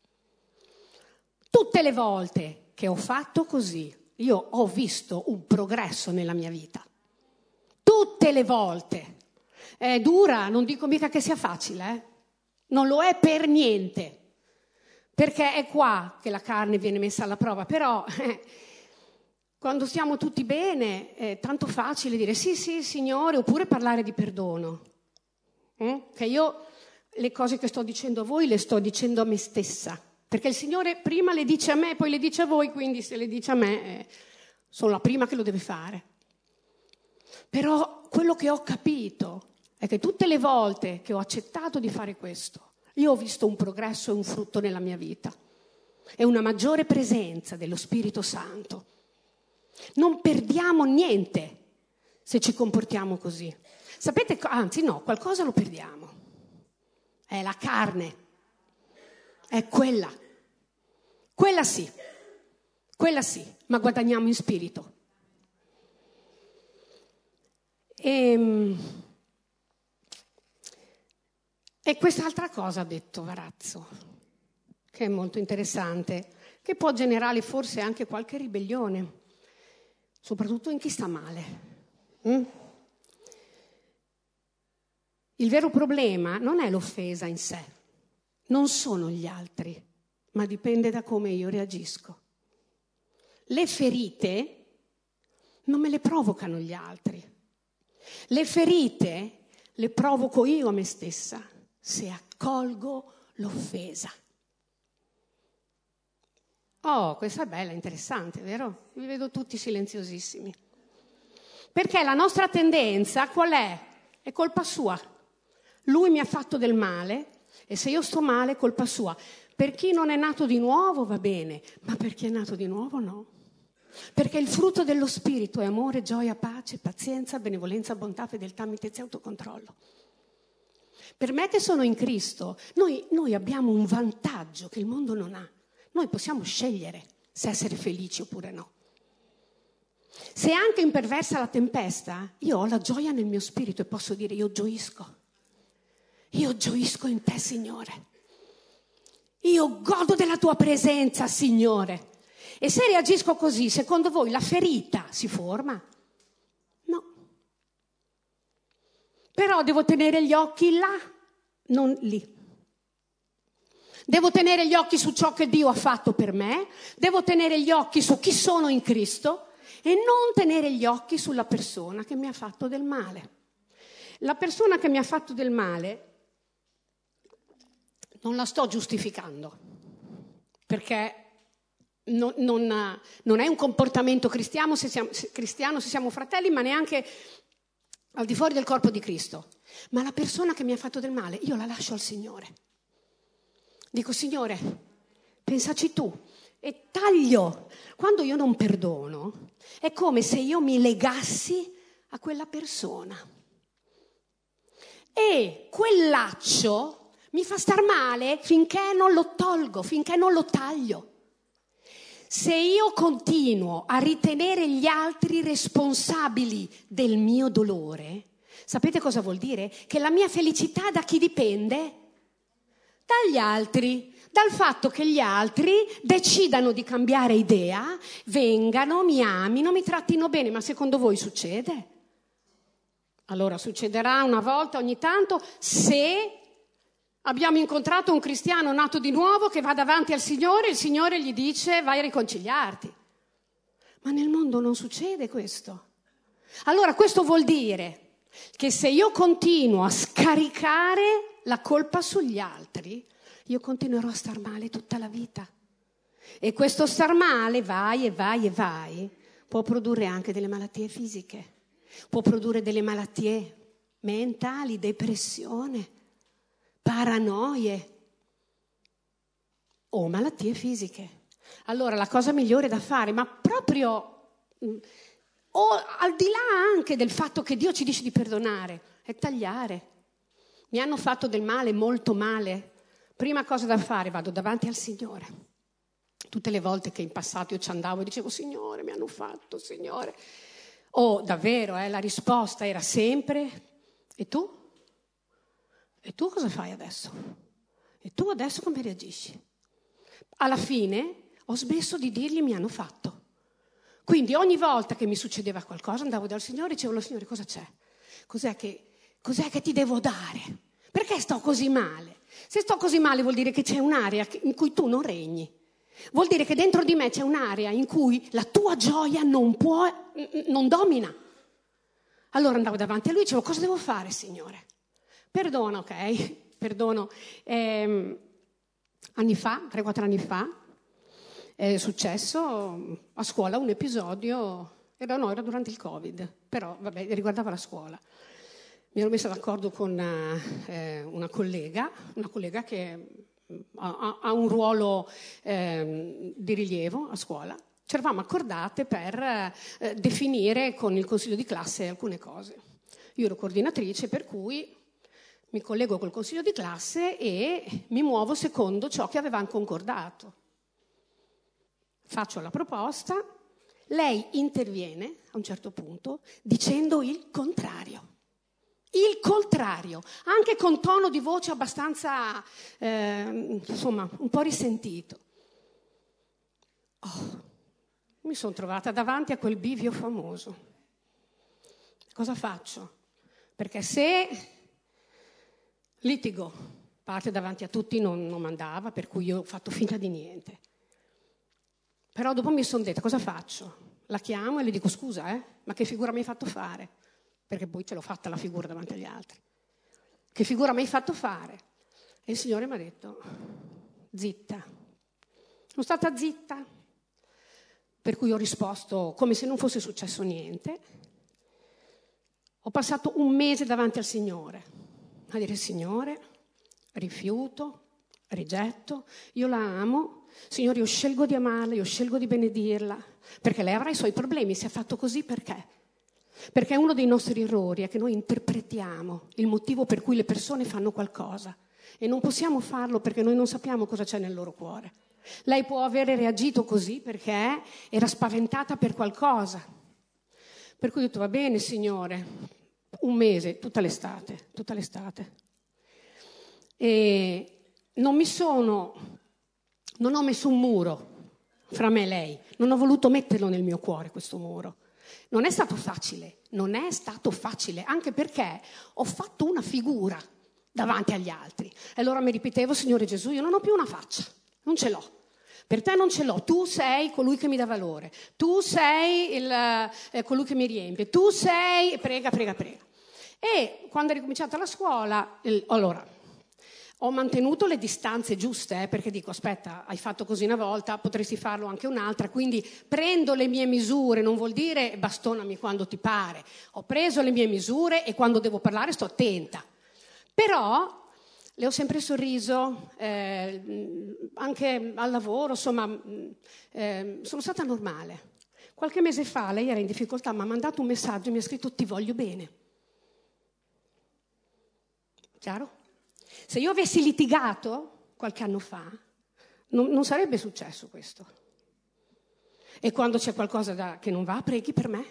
Tutte le volte che ho fatto così, io ho visto un progresso nella mia vita. Tutte le volte. È dura, non dico mica che sia facile, Non lo è per niente. Perché è qua che la carne viene messa alla prova. Però quando stiamo tutti bene è tanto facile dire sì, Signore, oppure parlare di perdono. Che io le cose che sto dicendo a voi le sto dicendo a me stessa, perché il Signore prima le dice a me, poi le dice a voi, quindi se le dice a me sono la prima che lo deve fare. Però quello che ho capito è che tutte le volte che ho accettato di fare questo, io ho visto un progresso e un frutto nella mia vita e una maggiore presenza dello Spirito Santo. Non perdiamo niente se ci comportiamo così. Sapete, anzi no, qualcosa lo perdiamo. È la carne. È quella. Quella sì, ma guadagniamo in spirito. E quest'altra cosa ha detto Varazzo, che è molto interessante, che può generare forse anche qualche ribellione, soprattutto in chi sta male. Il vero problema non è l'offesa in sé, non sono gli altri, ma dipende da come io reagisco. Le ferite non me le provocano gli altri. Le ferite le provoco io a me stessa se accolgo l'offesa. Oh, questa è bella, interessante, vero? Vi vedo tutti silenziosissimi. Perché la nostra tendenza qual è? È colpa sua. Lui mi ha fatto del male e se io sto male è colpa sua. Per chi non è nato di nuovo va bene, ma per chi è nato di nuovo no. Perché il frutto dello Spirito è amore, gioia, pace, pazienza, benevolenza, bontà, fedeltà, mitezza e autocontrollo. Per me che sono in Cristo, noi abbiamo un vantaggio che il mondo non ha. Noi possiamo scegliere se essere felici oppure no. Se anche imperversa la tempesta, io ho la gioia nel mio spirito e posso dire io gioisco. Io gioisco in te, Signore. Io godo della tua presenza, Signore. E se reagisco così, secondo voi la ferita si forma? No. Però devo tenere gli occhi là, non lì. Devo tenere gli occhi su ciò che Dio ha fatto per me, devo tenere gli occhi su chi sono in Cristo e non tenere gli occhi sulla persona che mi ha fatto del male. La persona che mi ha fatto del male non la sto giustificando, perché non è un comportamento cristiano se siamo fratelli, ma neanche al di fuori del corpo di Cristo. Ma la persona che mi ha fatto del male, io la lascio al Signore. Dico, Signore, pensaci tu. E taglio. Quando io non perdono, è come se io mi legassi a quella persona. E quel laccio mi fa star male finché non lo tolgo, finché non lo taglio. Se io continuo a ritenere gli altri responsabili del mio dolore, sapete cosa vuol dire? Che la mia felicità da chi dipende? Dagli altri, dal fatto che gli altri decidano di cambiare idea, vengano, mi amino, mi trattino bene. Ma secondo voi succede? Allora succederà una volta ogni tanto se abbiamo incontrato un cristiano nato di nuovo che va davanti al Signore e il Signore gli dice vai a riconciliarti. Ma nel mondo non succede questo. Allora questo vuol dire che se io continuo a scaricare la colpa sugli altri, io continuerò a star male tutta la vita. E questo star male, vai, può produrre anche delle malattie fisiche, può produrre delle malattie mentali, depressione, paranoie o malattie fisiche. Allora la cosa migliore da fare, ma proprio o al di là anche del fatto che Dio ci dice di perdonare, è tagliare. Mi hanno fatto del male, molto male. Prima cosa da fare, vado davanti al Signore. Tutte le volte che in passato io ci andavo e dicevo Signore, mi hanno fatto, Signore. Davvero, la risposta era sempre e tu? E tu cosa fai adesso? E tu adesso come reagisci? Alla fine ho smesso di dirgli mi hanno fatto. Quindi ogni volta che mi succedeva qualcosa andavo dal Signore e dicevo Signore cosa c'è? Cos'è che ti devo dare? Perché sto così male? Se sto così male vuol dire che c'è un'area in cui tu non regni. Vuol dire che dentro di me c'è un'area in cui la tua gioia non domina. Allora andavo davanti a lui e dicevo cosa devo fare Signore? Perdono, ok? Perdono. Anni fa, 3-4 anni fa, è successo a scuola un episodio, era durante il Covid, però vabbè, riguardava la scuola. Mi ero messa d'accordo con una collega che ha un ruolo di rilievo a scuola. Ci eravamo accordate per definire con il consiglio di classe alcune cose. Io ero coordinatrice, per cui mi collego col consiglio di classe e mi muovo secondo ciò che avevamo concordato. Faccio la proposta, lei interviene a un certo punto dicendo il contrario. Il contrario, anche con tono di voce abbastanza, insomma, un po' risentito. Mi sono trovata davanti a quel bivio famoso. Cosa faccio? Perché se litigo, parte davanti a tutti, non andava, per cui io ho fatto finta di niente. Però dopo mi sono detta, cosa faccio? La chiamo e le dico, scusa, ma che figura mi hai fatto fare? Perché poi ce l'ho fatta la figura davanti agli altri. Che figura mi hai fatto fare? E il Signore mi ha detto, zitta. Sono stata zitta, per cui ho risposto come se non fosse successo niente. Ho passato un mese davanti al Signore, a dire, Signore, rifiuto, rigetto, io la amo, Signore, io scelgo di amarla, io scelgo di benedirla, perché lei avrà i suoi problemi, si è fatto così perché? Perché uno dei nostri errori è che noi interpretiamo il motivo per cui le persone fanno qualcosa e non possiamo farlo perché noi non sappiamo cosa c'è nel loro cuore. Lei può avere reagito così perché era spaventata per qualcosa. Per cui ho detto, va bene, Signore, un mese, tutta l'estate. E non ho messo un muro fra me e lei, non ho voluto metterlo nel mio cuore questo muro. Non è stato facile, anche perché ho fatto una figura davanti agli altri. E allora mi ripetevo, Signore Gesù, io non ho più una faccia, non ce l'ho. Per te non ce l'ho, tu sei colui che mi dà valore, tu sei colui che mi riempie, tu sei, prega. E quando è ricominciata la scuola, allora, Ho mantenuto le distanze giuste, perché dico, aspetta, hai fatto così una volta, potresti farlo anche un'altra, quindi prendo le mie misure, non vuol dire bastonami quando ti pare. Ho preso le mie misure e quando devo parlare sto attenta. Però le ho sempre sorriso, anche al lavoro, insomma, sono stata normale. Qualche mese fa lei era in difficoltà, mi ha mandato un messaggio e mi ha scritto ti voglio bene. Chiaro? Se io avessi litigato qualche anno fa, non sarebbe successo questo. E quando c'è qualcosa che non va, preghi per me.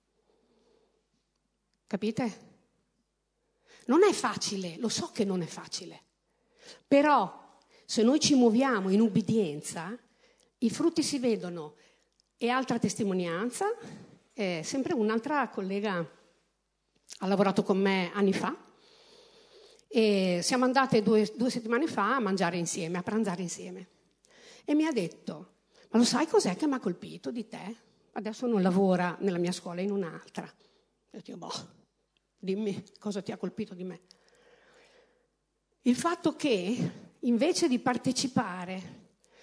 Capite? Non è facile, lo so che non è facile. Però se noi ci muoviamo in ubbidienza, i frutti si vedono. E altra testimonianza, sempre un'altra collega ha lavorato con me anni fa, e siamo andate due settimane fa a mangiare insieme, a pranzare insieme. E mi ha detto, ma lo sai cos'è che mi ha colpito di te? Adesso non lavora nella mia scuola, in un'altra. E ho detto, dimmi cosa ti ha colpito di me. Il fatto che invece di partecipare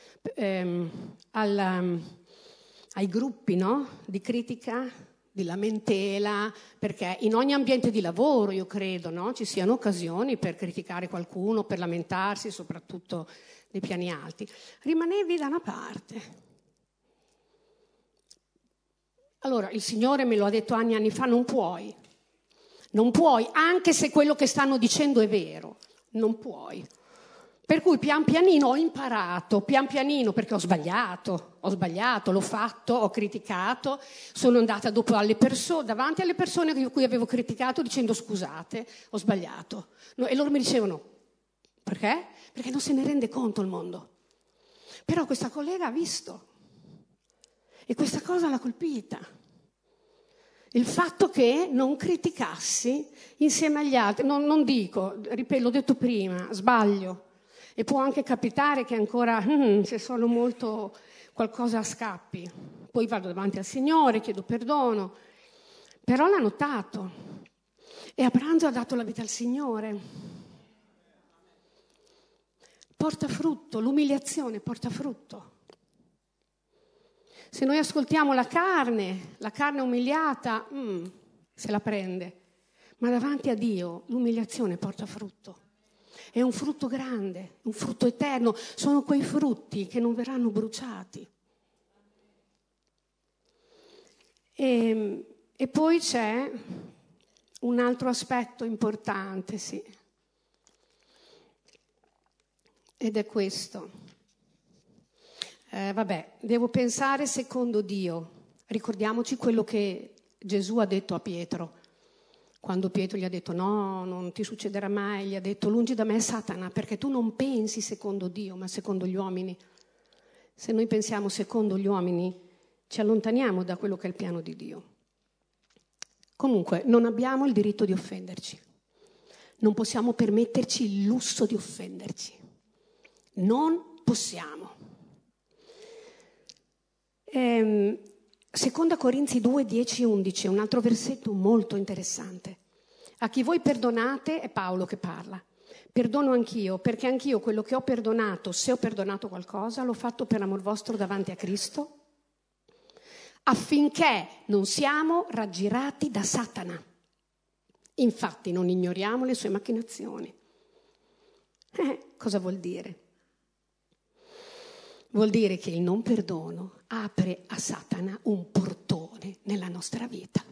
ai gruppi, no? Di critica, di lamentela, perché in ogni ambiente di lavoro, io credo, no? Ci siano occasioni per criticare qualcuno, per lamentarsi, soprattutto nei piani alti. Rimanevi da una parte. Allora, il Signore me lo ha detto anni e anni fa, non puoi, anche se quello che stanno dicendo è vero, non puoi. Per cui pian pianino ho imparato, perché ho sbagliato, l'ho fatto, ho criticato, sono andata dopo davanti alle persone di cui avevo criticato dicendo scusate, ho sbagliato. E loro mi dicevano, perché? Perché non se ne rende conto il mondo. Però questa collega ha visto e questa cosa l'ha colpita. Il fatto che non criticassi insieme agli altri, non dico, ripeto, l'ho detto prima, sbaglio. E può anche capitare che ancora, se sono molto qualcosa scappi. Poi vado davanti al Signore, chiedo perdono. Però l'ha notato. E a pranzo ha dato la vita al Signore. Porta frutto, l'umiliazione porta frutto. Se noi ascoltiamo la carne umiliata, se la prende. Ma davanti a Dio l'umiliazione porta frutto. È un frutto grande, un frutto eterno. Sono quei frutti che non verranno bruciati. E poi c'è un altro aspetto importante, sì. Ed è questo. Devo pensare secondo Dio. Ricordiamoci quello che Gesù ha detto a Pietro. Quando Pietro gli ha detto no, non ti succederà mai, gli ha detto lungi da me Satana, perché tu non pensi secondo Dio, ma secondo gli uomini. Se noi pensiamo secondo gli uomini, ci allontaniamo da quello che è il piano di Dio. Comunque, non abbiamo il diritto di offenderci. Non possiamo permetterci il lusso di offenderci. Non possiamo. Seconda Corinzi 2, 10 e 11, un altro versetto molto interessante. A chi voi perdonate, è Paolo che parla, perdono anch'io, perché anch'io quello che ho perdonato, se ho perdonato qualcosa, l'ho fatto per amor vostro davanti a Cristo, affinché non siamo raggirati da Satana. Infatti non ignoriamo le sue macchinazioni. Cosa vuol dire? Vuol dire che il non perdono apre a Satana un portone nella nostra vita.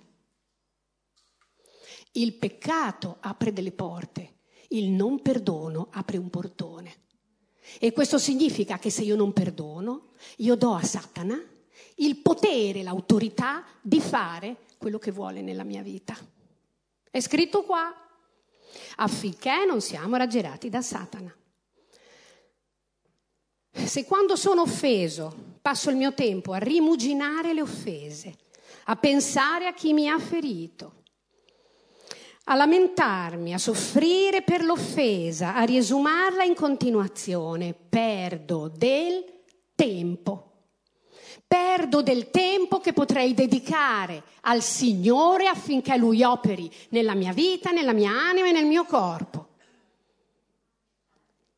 Il peccato apre delle porte, il non perdono apre un portone. E questo significa che se io non perdono, io do a Satana il potere, l'autorità di fare quello che vuole nella mia vita. È scritto qua, affinché non siamo raggirati da Satana. Se quando sono offeso passo il mio tempo a rimuginare le offese, a pensare a chi mi ha ferito, a lamentarmi, a soffrire per l'offesa, a riesumarla in continuazione, perdo del tempo. Perdo del tempo che potrei dedicare al Signore affinché Lui operi nella mia vita, nella mia anima e nel mio corpo.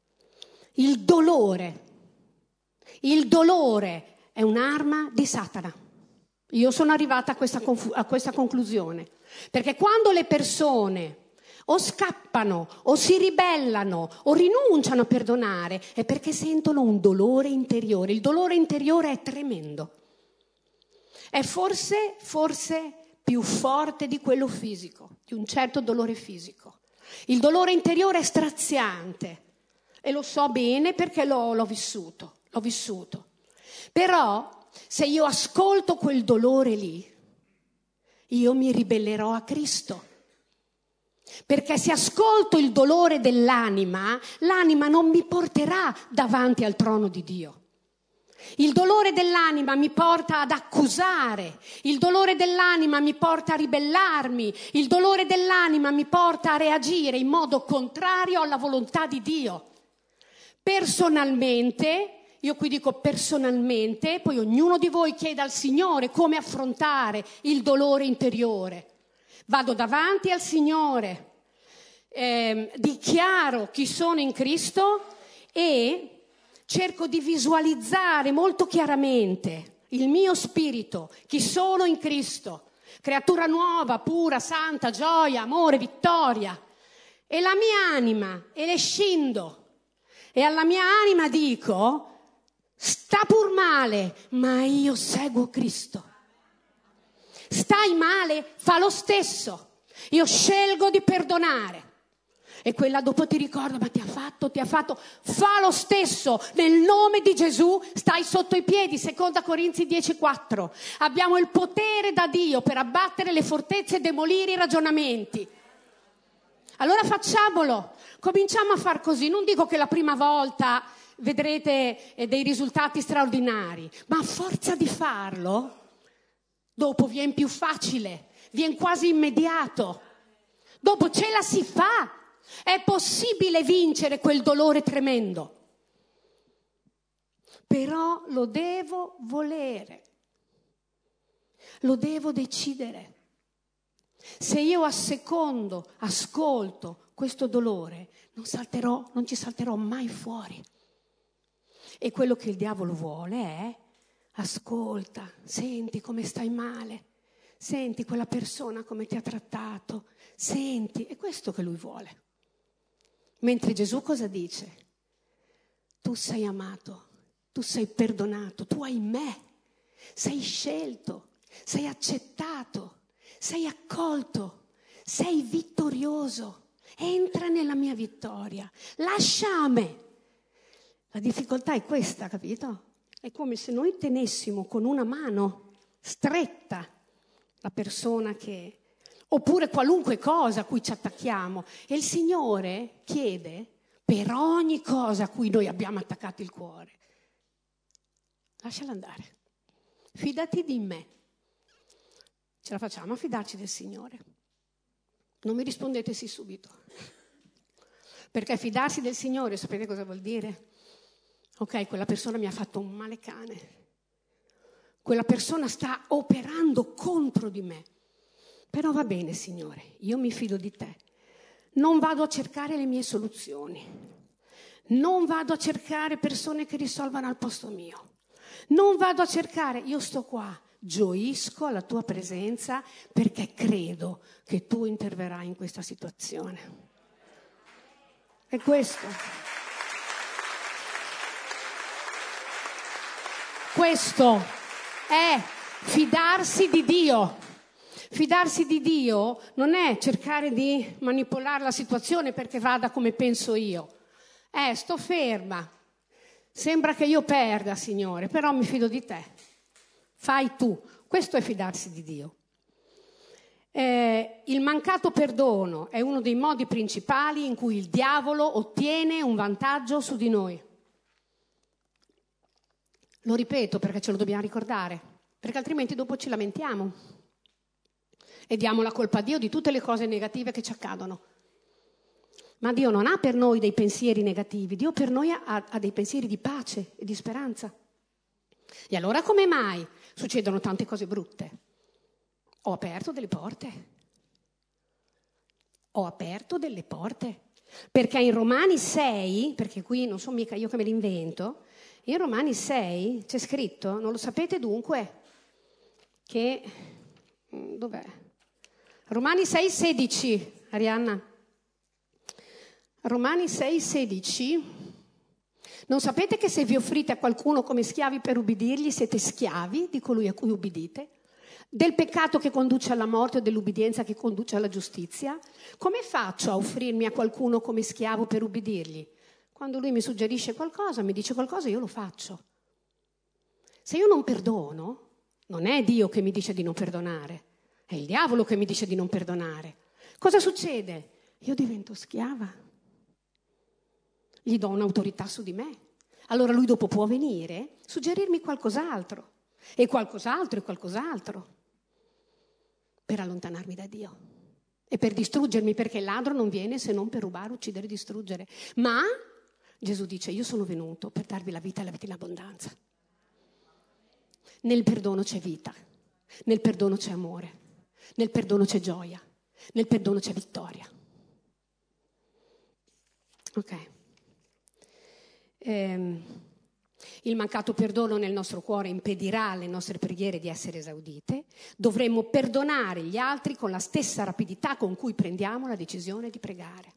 Il dolore è un'arma di Satana. Io sono arrivata a questa conclusione, perché quando le persone o scappano o si ribellano o rinunciano a perdonare è perché sentono un dolore interiore. Il dolore interiore è tremendo, è forse più forte di quello fisico, di un certo dolore fisico. Il dolore interiore è straziante e lo so bene perché l'ho vissuto. Però se io ascolto quel dolore lì, io mi ribellerò a Cristo. Perché se ascolto il dolore dell'anima, l'anima non mi porterà davanti al trono di Dio. Il dolore dell'anima mi porta ad accusare, il dolore dell'anima mi porta a ribellarmi, il dolore dell'anima mi porta a reagire in modo contrario alla volontà di Dio. Personalmente, io qui dico personalmente, poi ognuno di voi chieda al Signore come affrontare il dolore interiore. Vado davanti al Signore, dichiaro chi sono in Cristo e cerco di visualizzare molto chiaramente il mio spirito, chi sono in Cristo, creatura nuova, pura, santa, gioia, amore, vittoria. E la mia anima, e le scindo, e alla mia anima dico: sta pur male, ma io seguo Cristo. Stai male, fa lo stesso. Io scelgo di perdonare. E quella dopo ti ricorda: ma ti ha fatto, fa lo stesso. Nel nome di Gesù stai sotto i piedi. 2 Corinzi 10,4. Abbiamo il potere da Dio per abbattere le fortezze e demolire i ragionamenti. Allora facciamolo. Cominciamo a far così. Non dico che la prima volta vedrete dei risultati straordinari, ma a forza di farlo, dopo viene più facile, viene quasi immediato. Dopo ce la si fa. È possibile vincere quel dolore tremendo. Però lo devo volere. Lo devo decidere. Se io ascolto questo dolore, non ci salterò mai fuori. E quello che il diavolo vuole è: ascolta, senti come stai male, senti quella persona come ti ha trattato, senti, è questo che lui vuole. Mentre Gesù cosa dice? Tu sei amato, tu sei perdonato, tu hai me, sei scelto, sei accettato, sei accolto, sei vittorioso. Entra nella mia vittoria, lascia a me. La difficoltà è questa, capito? È come se noi tenessimo con una mano stretta la persona che... oppure qualunque cosa a cui ci attacchiamo. E il Signore chiede per ogni cosa a cui noi abbiamo attaccato il cuore: lasciala andare, fidati di me. Ce la facciamo a fidarci del Signore? Non mi rispondete sì subito. Perché fidarsi del Signore, sapete cosa vuol dire? Ok, quella persona mi ha fatto un male cane. Quella persona sta operando contro di me. Però va bene, Signore, io mi fido di te. Non vado a cercare le mie soluzioni. Non vado a cercare persone che risolvano al posto mio. Non vado a cercare, io sto qua, gioisco alla tua presenza perché credo che tu interverrai in questa situazione. È questo. Questo è fidarsi di Dio. Fidarsi di Dio non è cercare di manipolare la situazione perché vada come penso io. Sto ferma. Sembra che io perda, Signore, però mi fido di te. Fai tu. Questo è fidarsi di Dio. Il mancato perdono è uno dei modi principali in cui il diavolo ottiene un vantaggio su di noi. Lo ripeto perché ce lo dobbiamo ricordare, perché altrimenti dopo ci lamentiamo e diamo la colpa a Dio di tutte le cose negative che ci accadono. Ma Dio non ha per noi dei pensieri negativi, Dio per noi ha dei pensieri di pace e di speranza. E allora come mai succedono tante cose brutte? Ho aperto delle porte. Perché in Romani 6, perché qui non sono mica io che me l'invento, in Romani 6 c'è scritto, non lo sapete dunque, che... dov'è? Romani 6,16, Arianna. Romani 6,16. Non sapete che se vi offrite a qualcuno come schiavi per ubbidirgli, siete schiavi di colui a cui ubbidite? Del peccato che conduce alla morte o dell'ubbidienza che conduce alla giustizia? Come faccio a offrirmi a qualcuno come schiavo per ubbidirgli? Quando lui mi suggerisce qualcosa, mi dice qualcosa, io lo faccio. Se io non perdono, non è Dio che mi dice di non perdonare, è il diavolo che mi dice di non perdonare. Cosa succede? Io divento schiava. Gli do un'autorità su di me. Allora lui dopo può venire, suggerirmi qualcos'altro, e qualcos'altro, e qualcos'altro, per allontanarmi da Dio e per distruggermi, perché il ladro non viene se non per rubare, uccidere e distruggere. Ma Gesù dice: io sono venuto per darvi la vita e la vita in abbondanza. Nel perdono c'è vita, nel perdono c'è amore, nel perdono c'è gioia, nel perdono c'è vittoria. Ok. Il mancato perdono nel nostro cuore impedirà alle nostre preghiere di essere esaudite. Dovremmo perdonare gli altri con la stessa rapidità con cui prendiamo la decisione di pregare.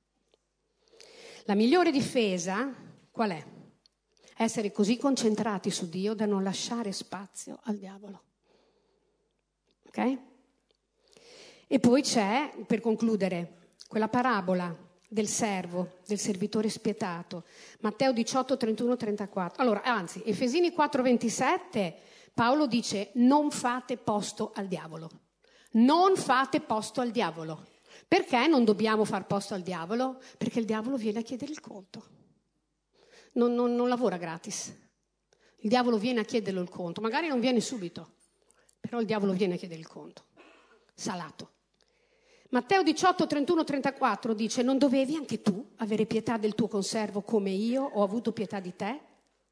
La migliore difesa qual è? Essere così concentrati su Dio da non lasciare spazio al diavolo. Ok? E poi c'è, per concludere, quella parabola del servo, del servitore spietato. Matteo 18, 31, 34. Allora, anzi, Efesini 4, 27, Paolo dice: non fate posto al diavolo. Non fate posto al diavolo. Perché non dobbiamo far posto al diavolo? Perché il diavolo viene a chiedere il conto. Non lavora gratis. Il diavolo viene a chiederlo il conto. Magari non viene subito, però il diavolo viene a chiedere il conto. Salato. Matteo 18, 31, 34 dice: non dovevi anche tu avere pietà del tuo conservo come io ho avuto pietà di te?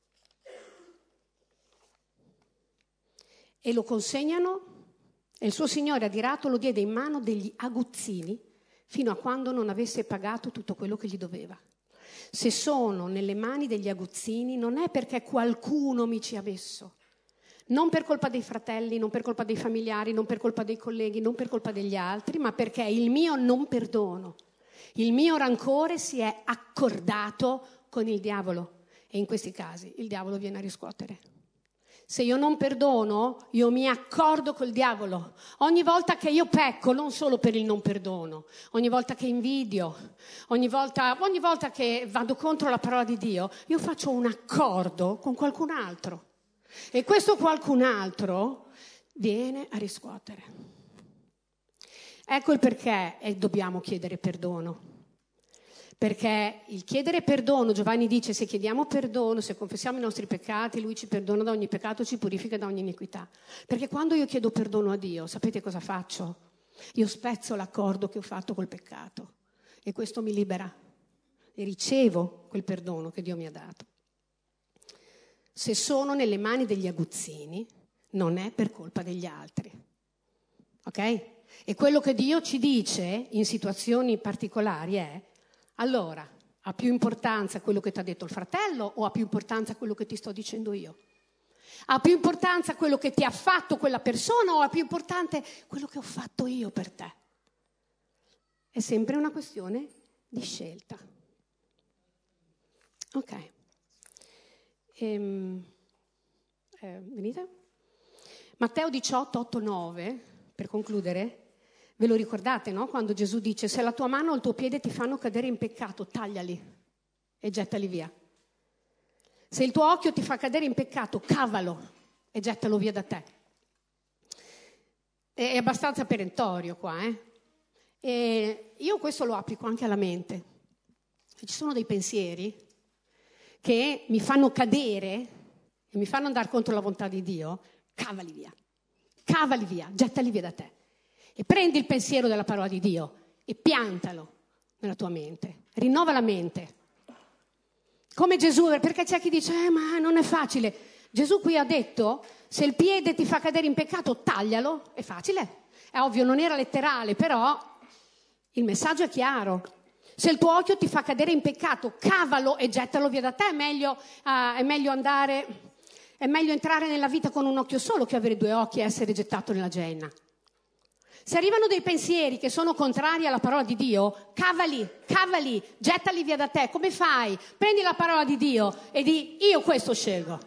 E lo consegnano, e il suo signore adirato lo diede in mano degli aguzzini fino a quando non avesse pagato tutto quello che gli doveva. Se sono nelle mani degli aguzzini non è perché qualcuno mi ci ha messo. Non per colpa dei fratelli, non per colpa dei familiari, non per colpa dei colleghi, non per colpa degli altri, ma perché il mio non perdono, il mio rancore si è accordato con il diavolo. E in questi casi il diavolo viene a riscuotere. Se io non perdono, io mi accordo col diavolo. Ogni volta che io pecco, non solo per il non perdono, ogni volta che invidio, ogni volta che vado contro la parola di Dio, io faccio un accordo con qualcun altro. E questo qualcun altro viene a riscuotere. Ecco il perché dobbiamo chiedere perdono. Perché il chiedere perdono, Giovanni dice, se chiediamo perdono, se confessiamo i nostri peccati, Lui ci perdona da ogni peccato, ci purifica da ogni iniquità. Perché quando io chiedo perdono a Dio, sapete cosa faccio? Io spezzo l'accordo che ho fatto col peccato e questo mi libera e ricevo quel perdono che Dio mi ha dato. Se sono nelle mani degli aguzzini, non è per colpa degli altri. Ok? E quello che Dio ci dice in situazioni particolari è: allora, ha più importanza quello che ti ha detto il fratello o ha più importanza quello che ti sto dicendo io? Ha più importanza quello che ti ha fatto quella persona o ha più importante quello che ho fatto io per te? È sempre una questione di scelta. Ok. Venite? Matteo 18, 8, 9, per concludere, ve lo ricordate, no? Quando Gesù dice: se la tua mano o il tuo piede ti fanno cadere in peccato, tagliali e gettali via. Se il tuo occhio ti fa cadere in peccato, cavalo e gettalo via da te. È abbastanza perentorio qua, E io questo lo applico anche alla mente. Se ci sono dei pensieri che mi fanno cadere e mi fanno andare contro la volontà di Dio, cavali via, gettali via da te. E prendi il pensiero della parola di Dio e piantalo nella tua mente, rinnova la mente. Come Gesù, perché c'è chi dice: ma non è facile. Gesù qui ha detto: se il piede ti fa cadere in peccato, taglialo. È facile, è ovvio, non era letterale, però il messaggio è chiaro. Se il tuo occhio ti fa cadere in peccato, cavalo e gettalo via da te. È meglio entrare nella vita con un occhio solo che avere due occhi e essere gettato nella genna. Se arrivano dei pensieri che sono contrari alla parola di Dio, cavali, gettali via da te. Come fai? Prendi la parola di Dio e di: io questo scelgo.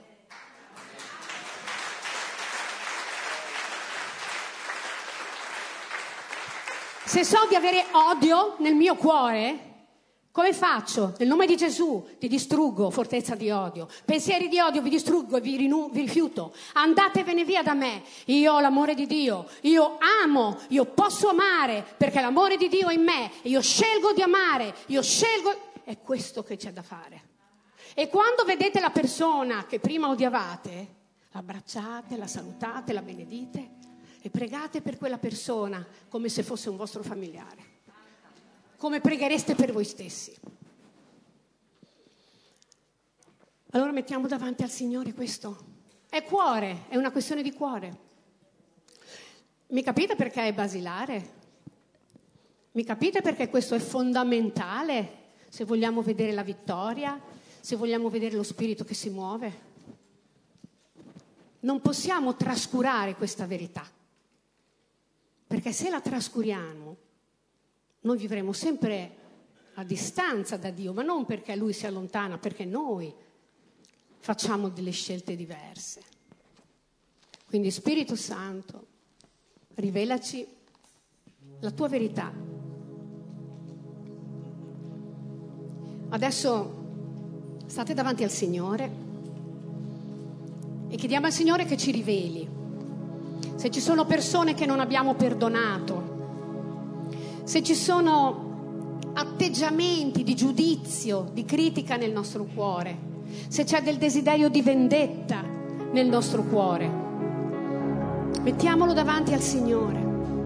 Se so di avere odio nel mio cuore, come faccio? Nel nome di Gesù ti distruggo, fortezza di odio. Pensieri di odio vi distruggo e vi rifiuto. Andatevene via da me. Io ho l'amore di Dio. Io amo, io posso amare perché l'amore di Dio è in me. Io scelgo di amare, io scelgo. È questo che c'è da fare. E quando vedete la persona che prima odiavate, l'abbracciate, la salutate, la benedite e pregate per quella persona come se fosse un vostro familiare. Come preghereste per voi stessi. Allora mettiamo davanti al Signore questo. È cuore, è una questione di cuore. Mi capite perché è basilare? Mi capite perché questo è fondamentale se vogliamo vedere la vittoria, se vogliamo vedere lo Spirito che si muove? Non possiamo trascurare questa verità, perché se la trascuriamo noi vivremo sempre a distanza da Dio, ma non perché Lui si allontana, perché noi facciamo delle scelte diverse. Quindi Spirito Santo, rivelaci la tua verità. Adesso state davanti al Signore e chiediamo al Signore che ci riveli. Se ci sono persone che non abbiamo perdonato, se ci sono atteggiamenti di giudizio, di critica nel nostro cuore, se c'è del desiderio di vendetta nel nostro cuore, mettiamolo davanti al Signore.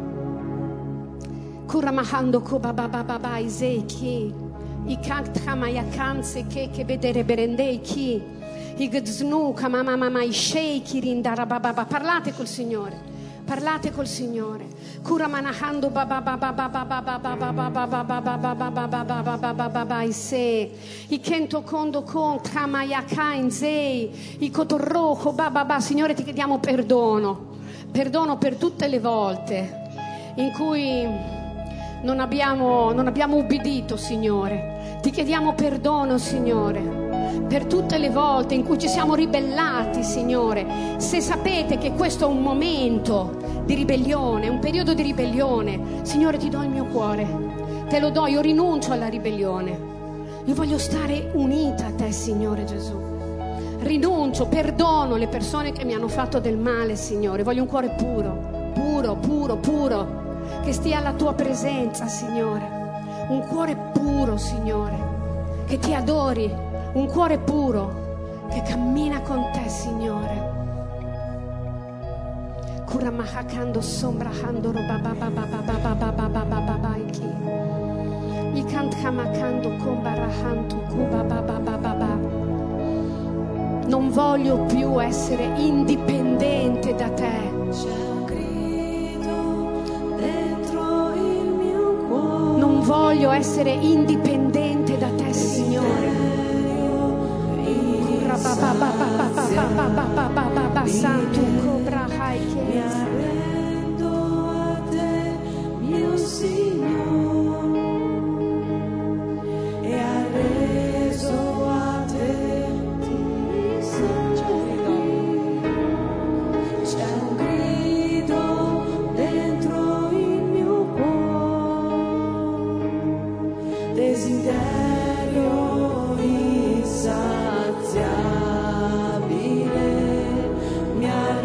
Kuramahando kobabababa iseki ikantama yakanse che vedere berendei chi igznu kamama mama ishei kirindara bababa. Parlate col Signore. Parlate col Signore. Cura manahando se i kento kondo kon kamayaka inzei i kotorroho bababa. Signore, ti chiediamo perdono per tutte le volte in cui non abbiamo ubbidito, Signore. Ti chiediamo perdono, Signore, per tutte le volte in cui ci siamo ribellati, Signore. Se sapete che questo è un momento di ribellione, un periodo di ribellione, Signore, ti do il mio cuore, te lo do, io rinuncio alla ribellione, io voglio stare unita a te, Signore Gesù. Rinuncio, perdono le persone che mi hanno fatto del male, Signore. Voglio un cuore puro, puro, puro, puro, che stia alla tua presenza, Signore. Un cuore puro, Signore, che ti adori. Un cuore puro che cammina con te, Signore. Kuramahakando sombrahando robabababababababababaiki. Ikanthamakando kombarahantu kubabababababa. Non voglio più essere indipendente da te.
C'è un grido dentro il mio cuore.
Non voglio essere indipendente da te, Signore. Santo cobra hai che
mi arrendo a te, mio Signore, e arreso a te ti servirò. C'è un grido dentro il mio cuore, desiderio insaziabile, mi arrendo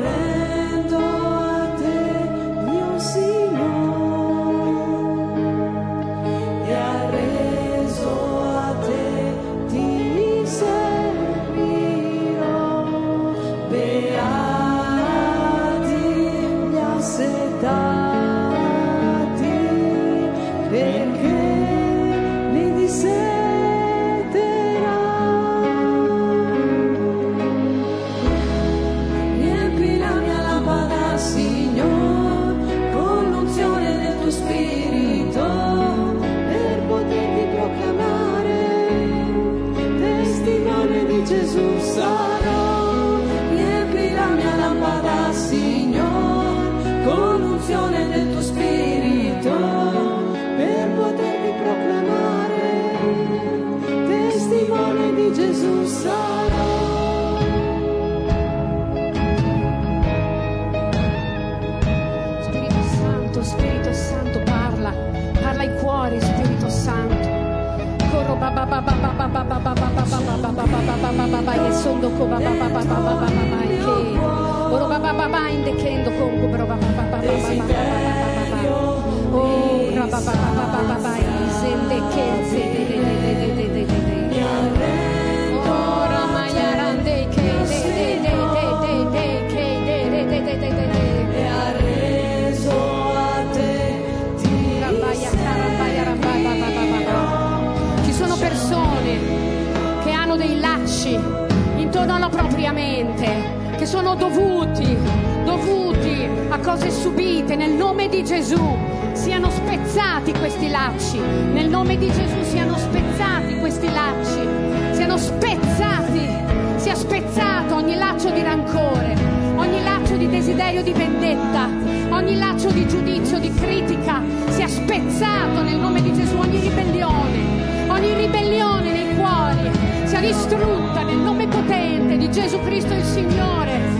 Ci sono persone che hanno dei lacci intorno alla propria mente, che sono dovuti a cose subite. Nel nome di Gesù siano spezzati questi lacci, nel nome di Gesù siano spezzati questi lacci, siano spezzati, sia spezzato ogni laccio di rancore, ogni laccio di desiderio di vendetta, ogni laccio di giudizio, di critica, sia spezzato nel nome di Gesù. Ogni ribellione nei cuori sia distrutta nel nome potente di Gesù Cristo il Signore.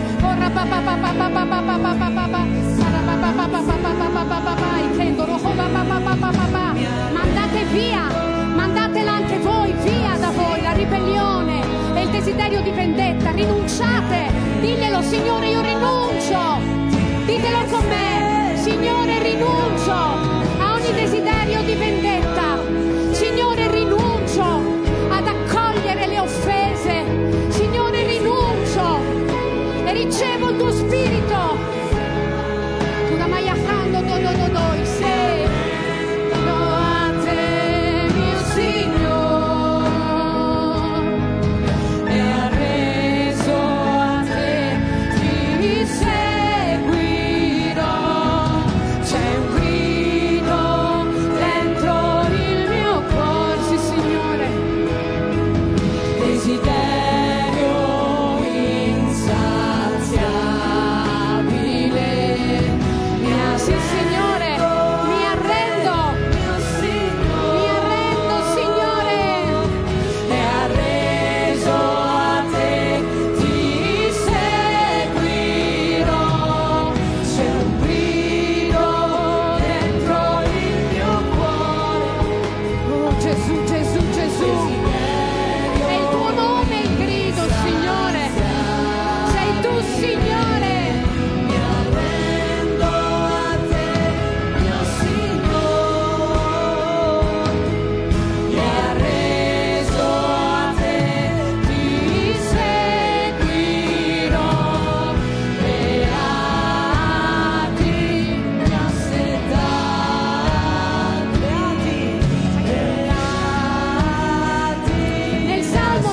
Mandate via, mandatela anche voi via da voi la ribellione e il desiderio di vendetta. Rinunciate, diglielo: Signore, io rinuncio. Ditelo con me: Signore, rinuncio a ogni desiderio di vendetta. Signore, rinuncio ad accogliere le offese. Signore, rinuncio e ricevo il tuo spirito. Tu da mai affando dodododoi sei. Do a te, mio Signore, e arreso a te ti seguirò. C'è un grido dentro il mio cuore, sì Signore, desiderio insaziabile. Sì Signore, mi arrendo Signore, e arreso a te ti seguirò. C'è un grido dentro il mio cuore. Oh Gesù, Gesù, Gesù, è il tuo nome il grido, Signore, sei tu Signore. Mi arrendo a te, mio Signore, e arreso a te ti seguirò. Beati gli assetati. Nel Salmo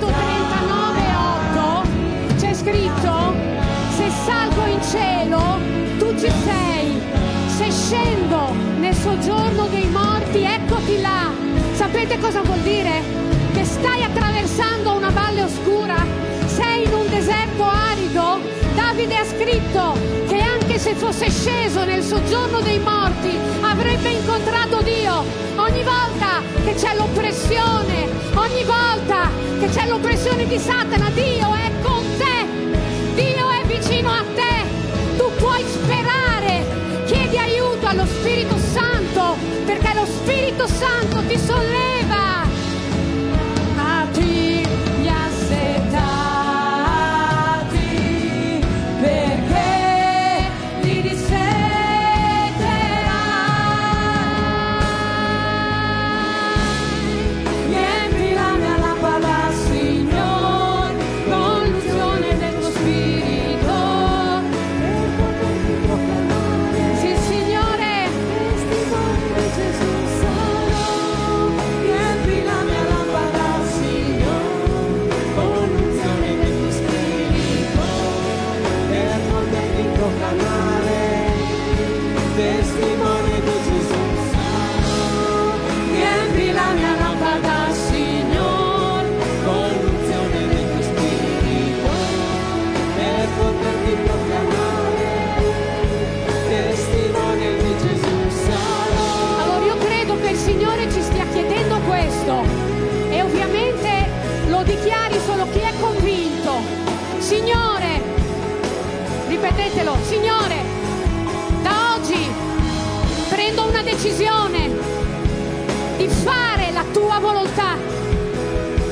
139,8 c'è scritto: se salgo in cielo, tu ci sei. Se scendo nel soggiorno dei morti, eccoti là. Sapete cosa vuol dire? Che stai attraversando una valle oscura, sei in un deserto arido. Davide ha scritto che anche se fosse sceso nel soggiorno dei morti avrebbe incontrato Dio. Ogni volta che c'è l'oppressione, ogni volta che c'è l'oppressione di Satana, Dio è con te, Dio è vicino a te. Tu puoi sperare, chiedi aiuto allo Spirito Santo, perché lo Spirito Santo ti solleva. Atti gli assetati, perché li disseterai. Riempi la mia lampada, Signore, con l'unzione del tuo Spirito. Sì, Signore, testimone di Gesù sarò. Riempi la mia lampada, Signore, con l'unzione del tuo Spirito, per potermi proclamare. Testimone di Gesù sarò. Riempi la mia lampada, Signore, con l'unzione del tuo Spirito, per potermi proclamare. Testimone di Gesù sarò. Allora io credo che il Signore ci stia chiedendo questo, e ovviamente lo dichiari solo chi è convinto. Signore, ripetetelo: Signore, da oggi prendo una decisione di fare la tua volontà.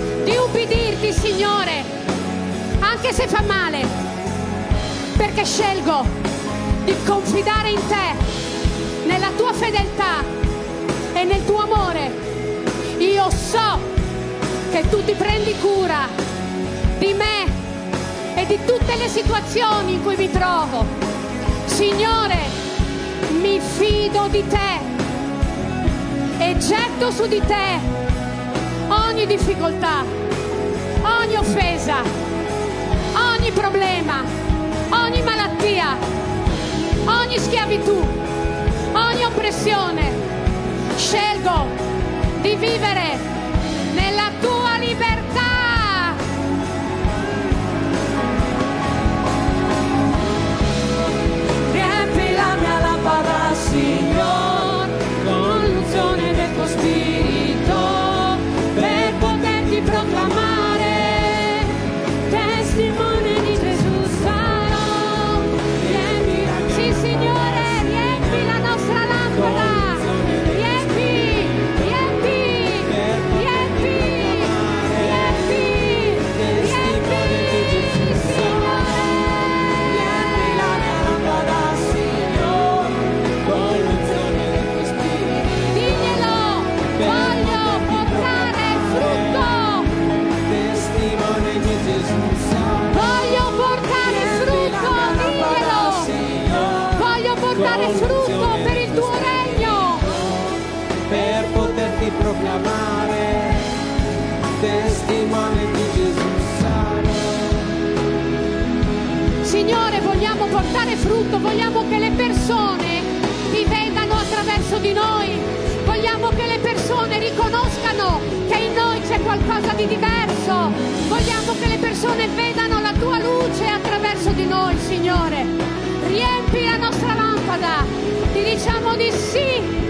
anche se fa male, perché scelgo di confidare in te, nella tua fedeltà e nel tuo amore. Io so che tu ti prendi cura di me e di tutte le situazioni in cui mi trovo. Signore, mi fido di te e getto su di te ogni difficoltà, ogni offesa, ogni problema, ogni malattia, ogni schiavitù, ogni oppressione. Scelgo di vivere nella tua libertà.
Riempi la mia lampada, Signore, con l'unzione del tuo Spirito, per poterti proclamare, testimone di Gesù sarò.
Sì, Signore, riempi la nostra lampada. Riempi, riempi, riempi, riempi, riempi, Signore.
Riempi la mia lampada, Signore, con l'unzione del tuo Spirito.
Diglielo, voglio portare frutto.
Testimone di Gesù sarò.
Voglio portare frutto, diglielo. Voglio portare frutto per il tuo regno.
Per poterti proclamare, testimone di Gesù sarò.
Signore, vogliamo portare frutto, vogliamo che le persone ti vedano attraverso di noi. Vogliamo che le persone riconoscano che in noi c'è qualcosa di diverso. Vogliamo che le persone vedano la tua luce attraverso di noi, Signore. Riempi la nostra lampada. Ti diciamo di sì.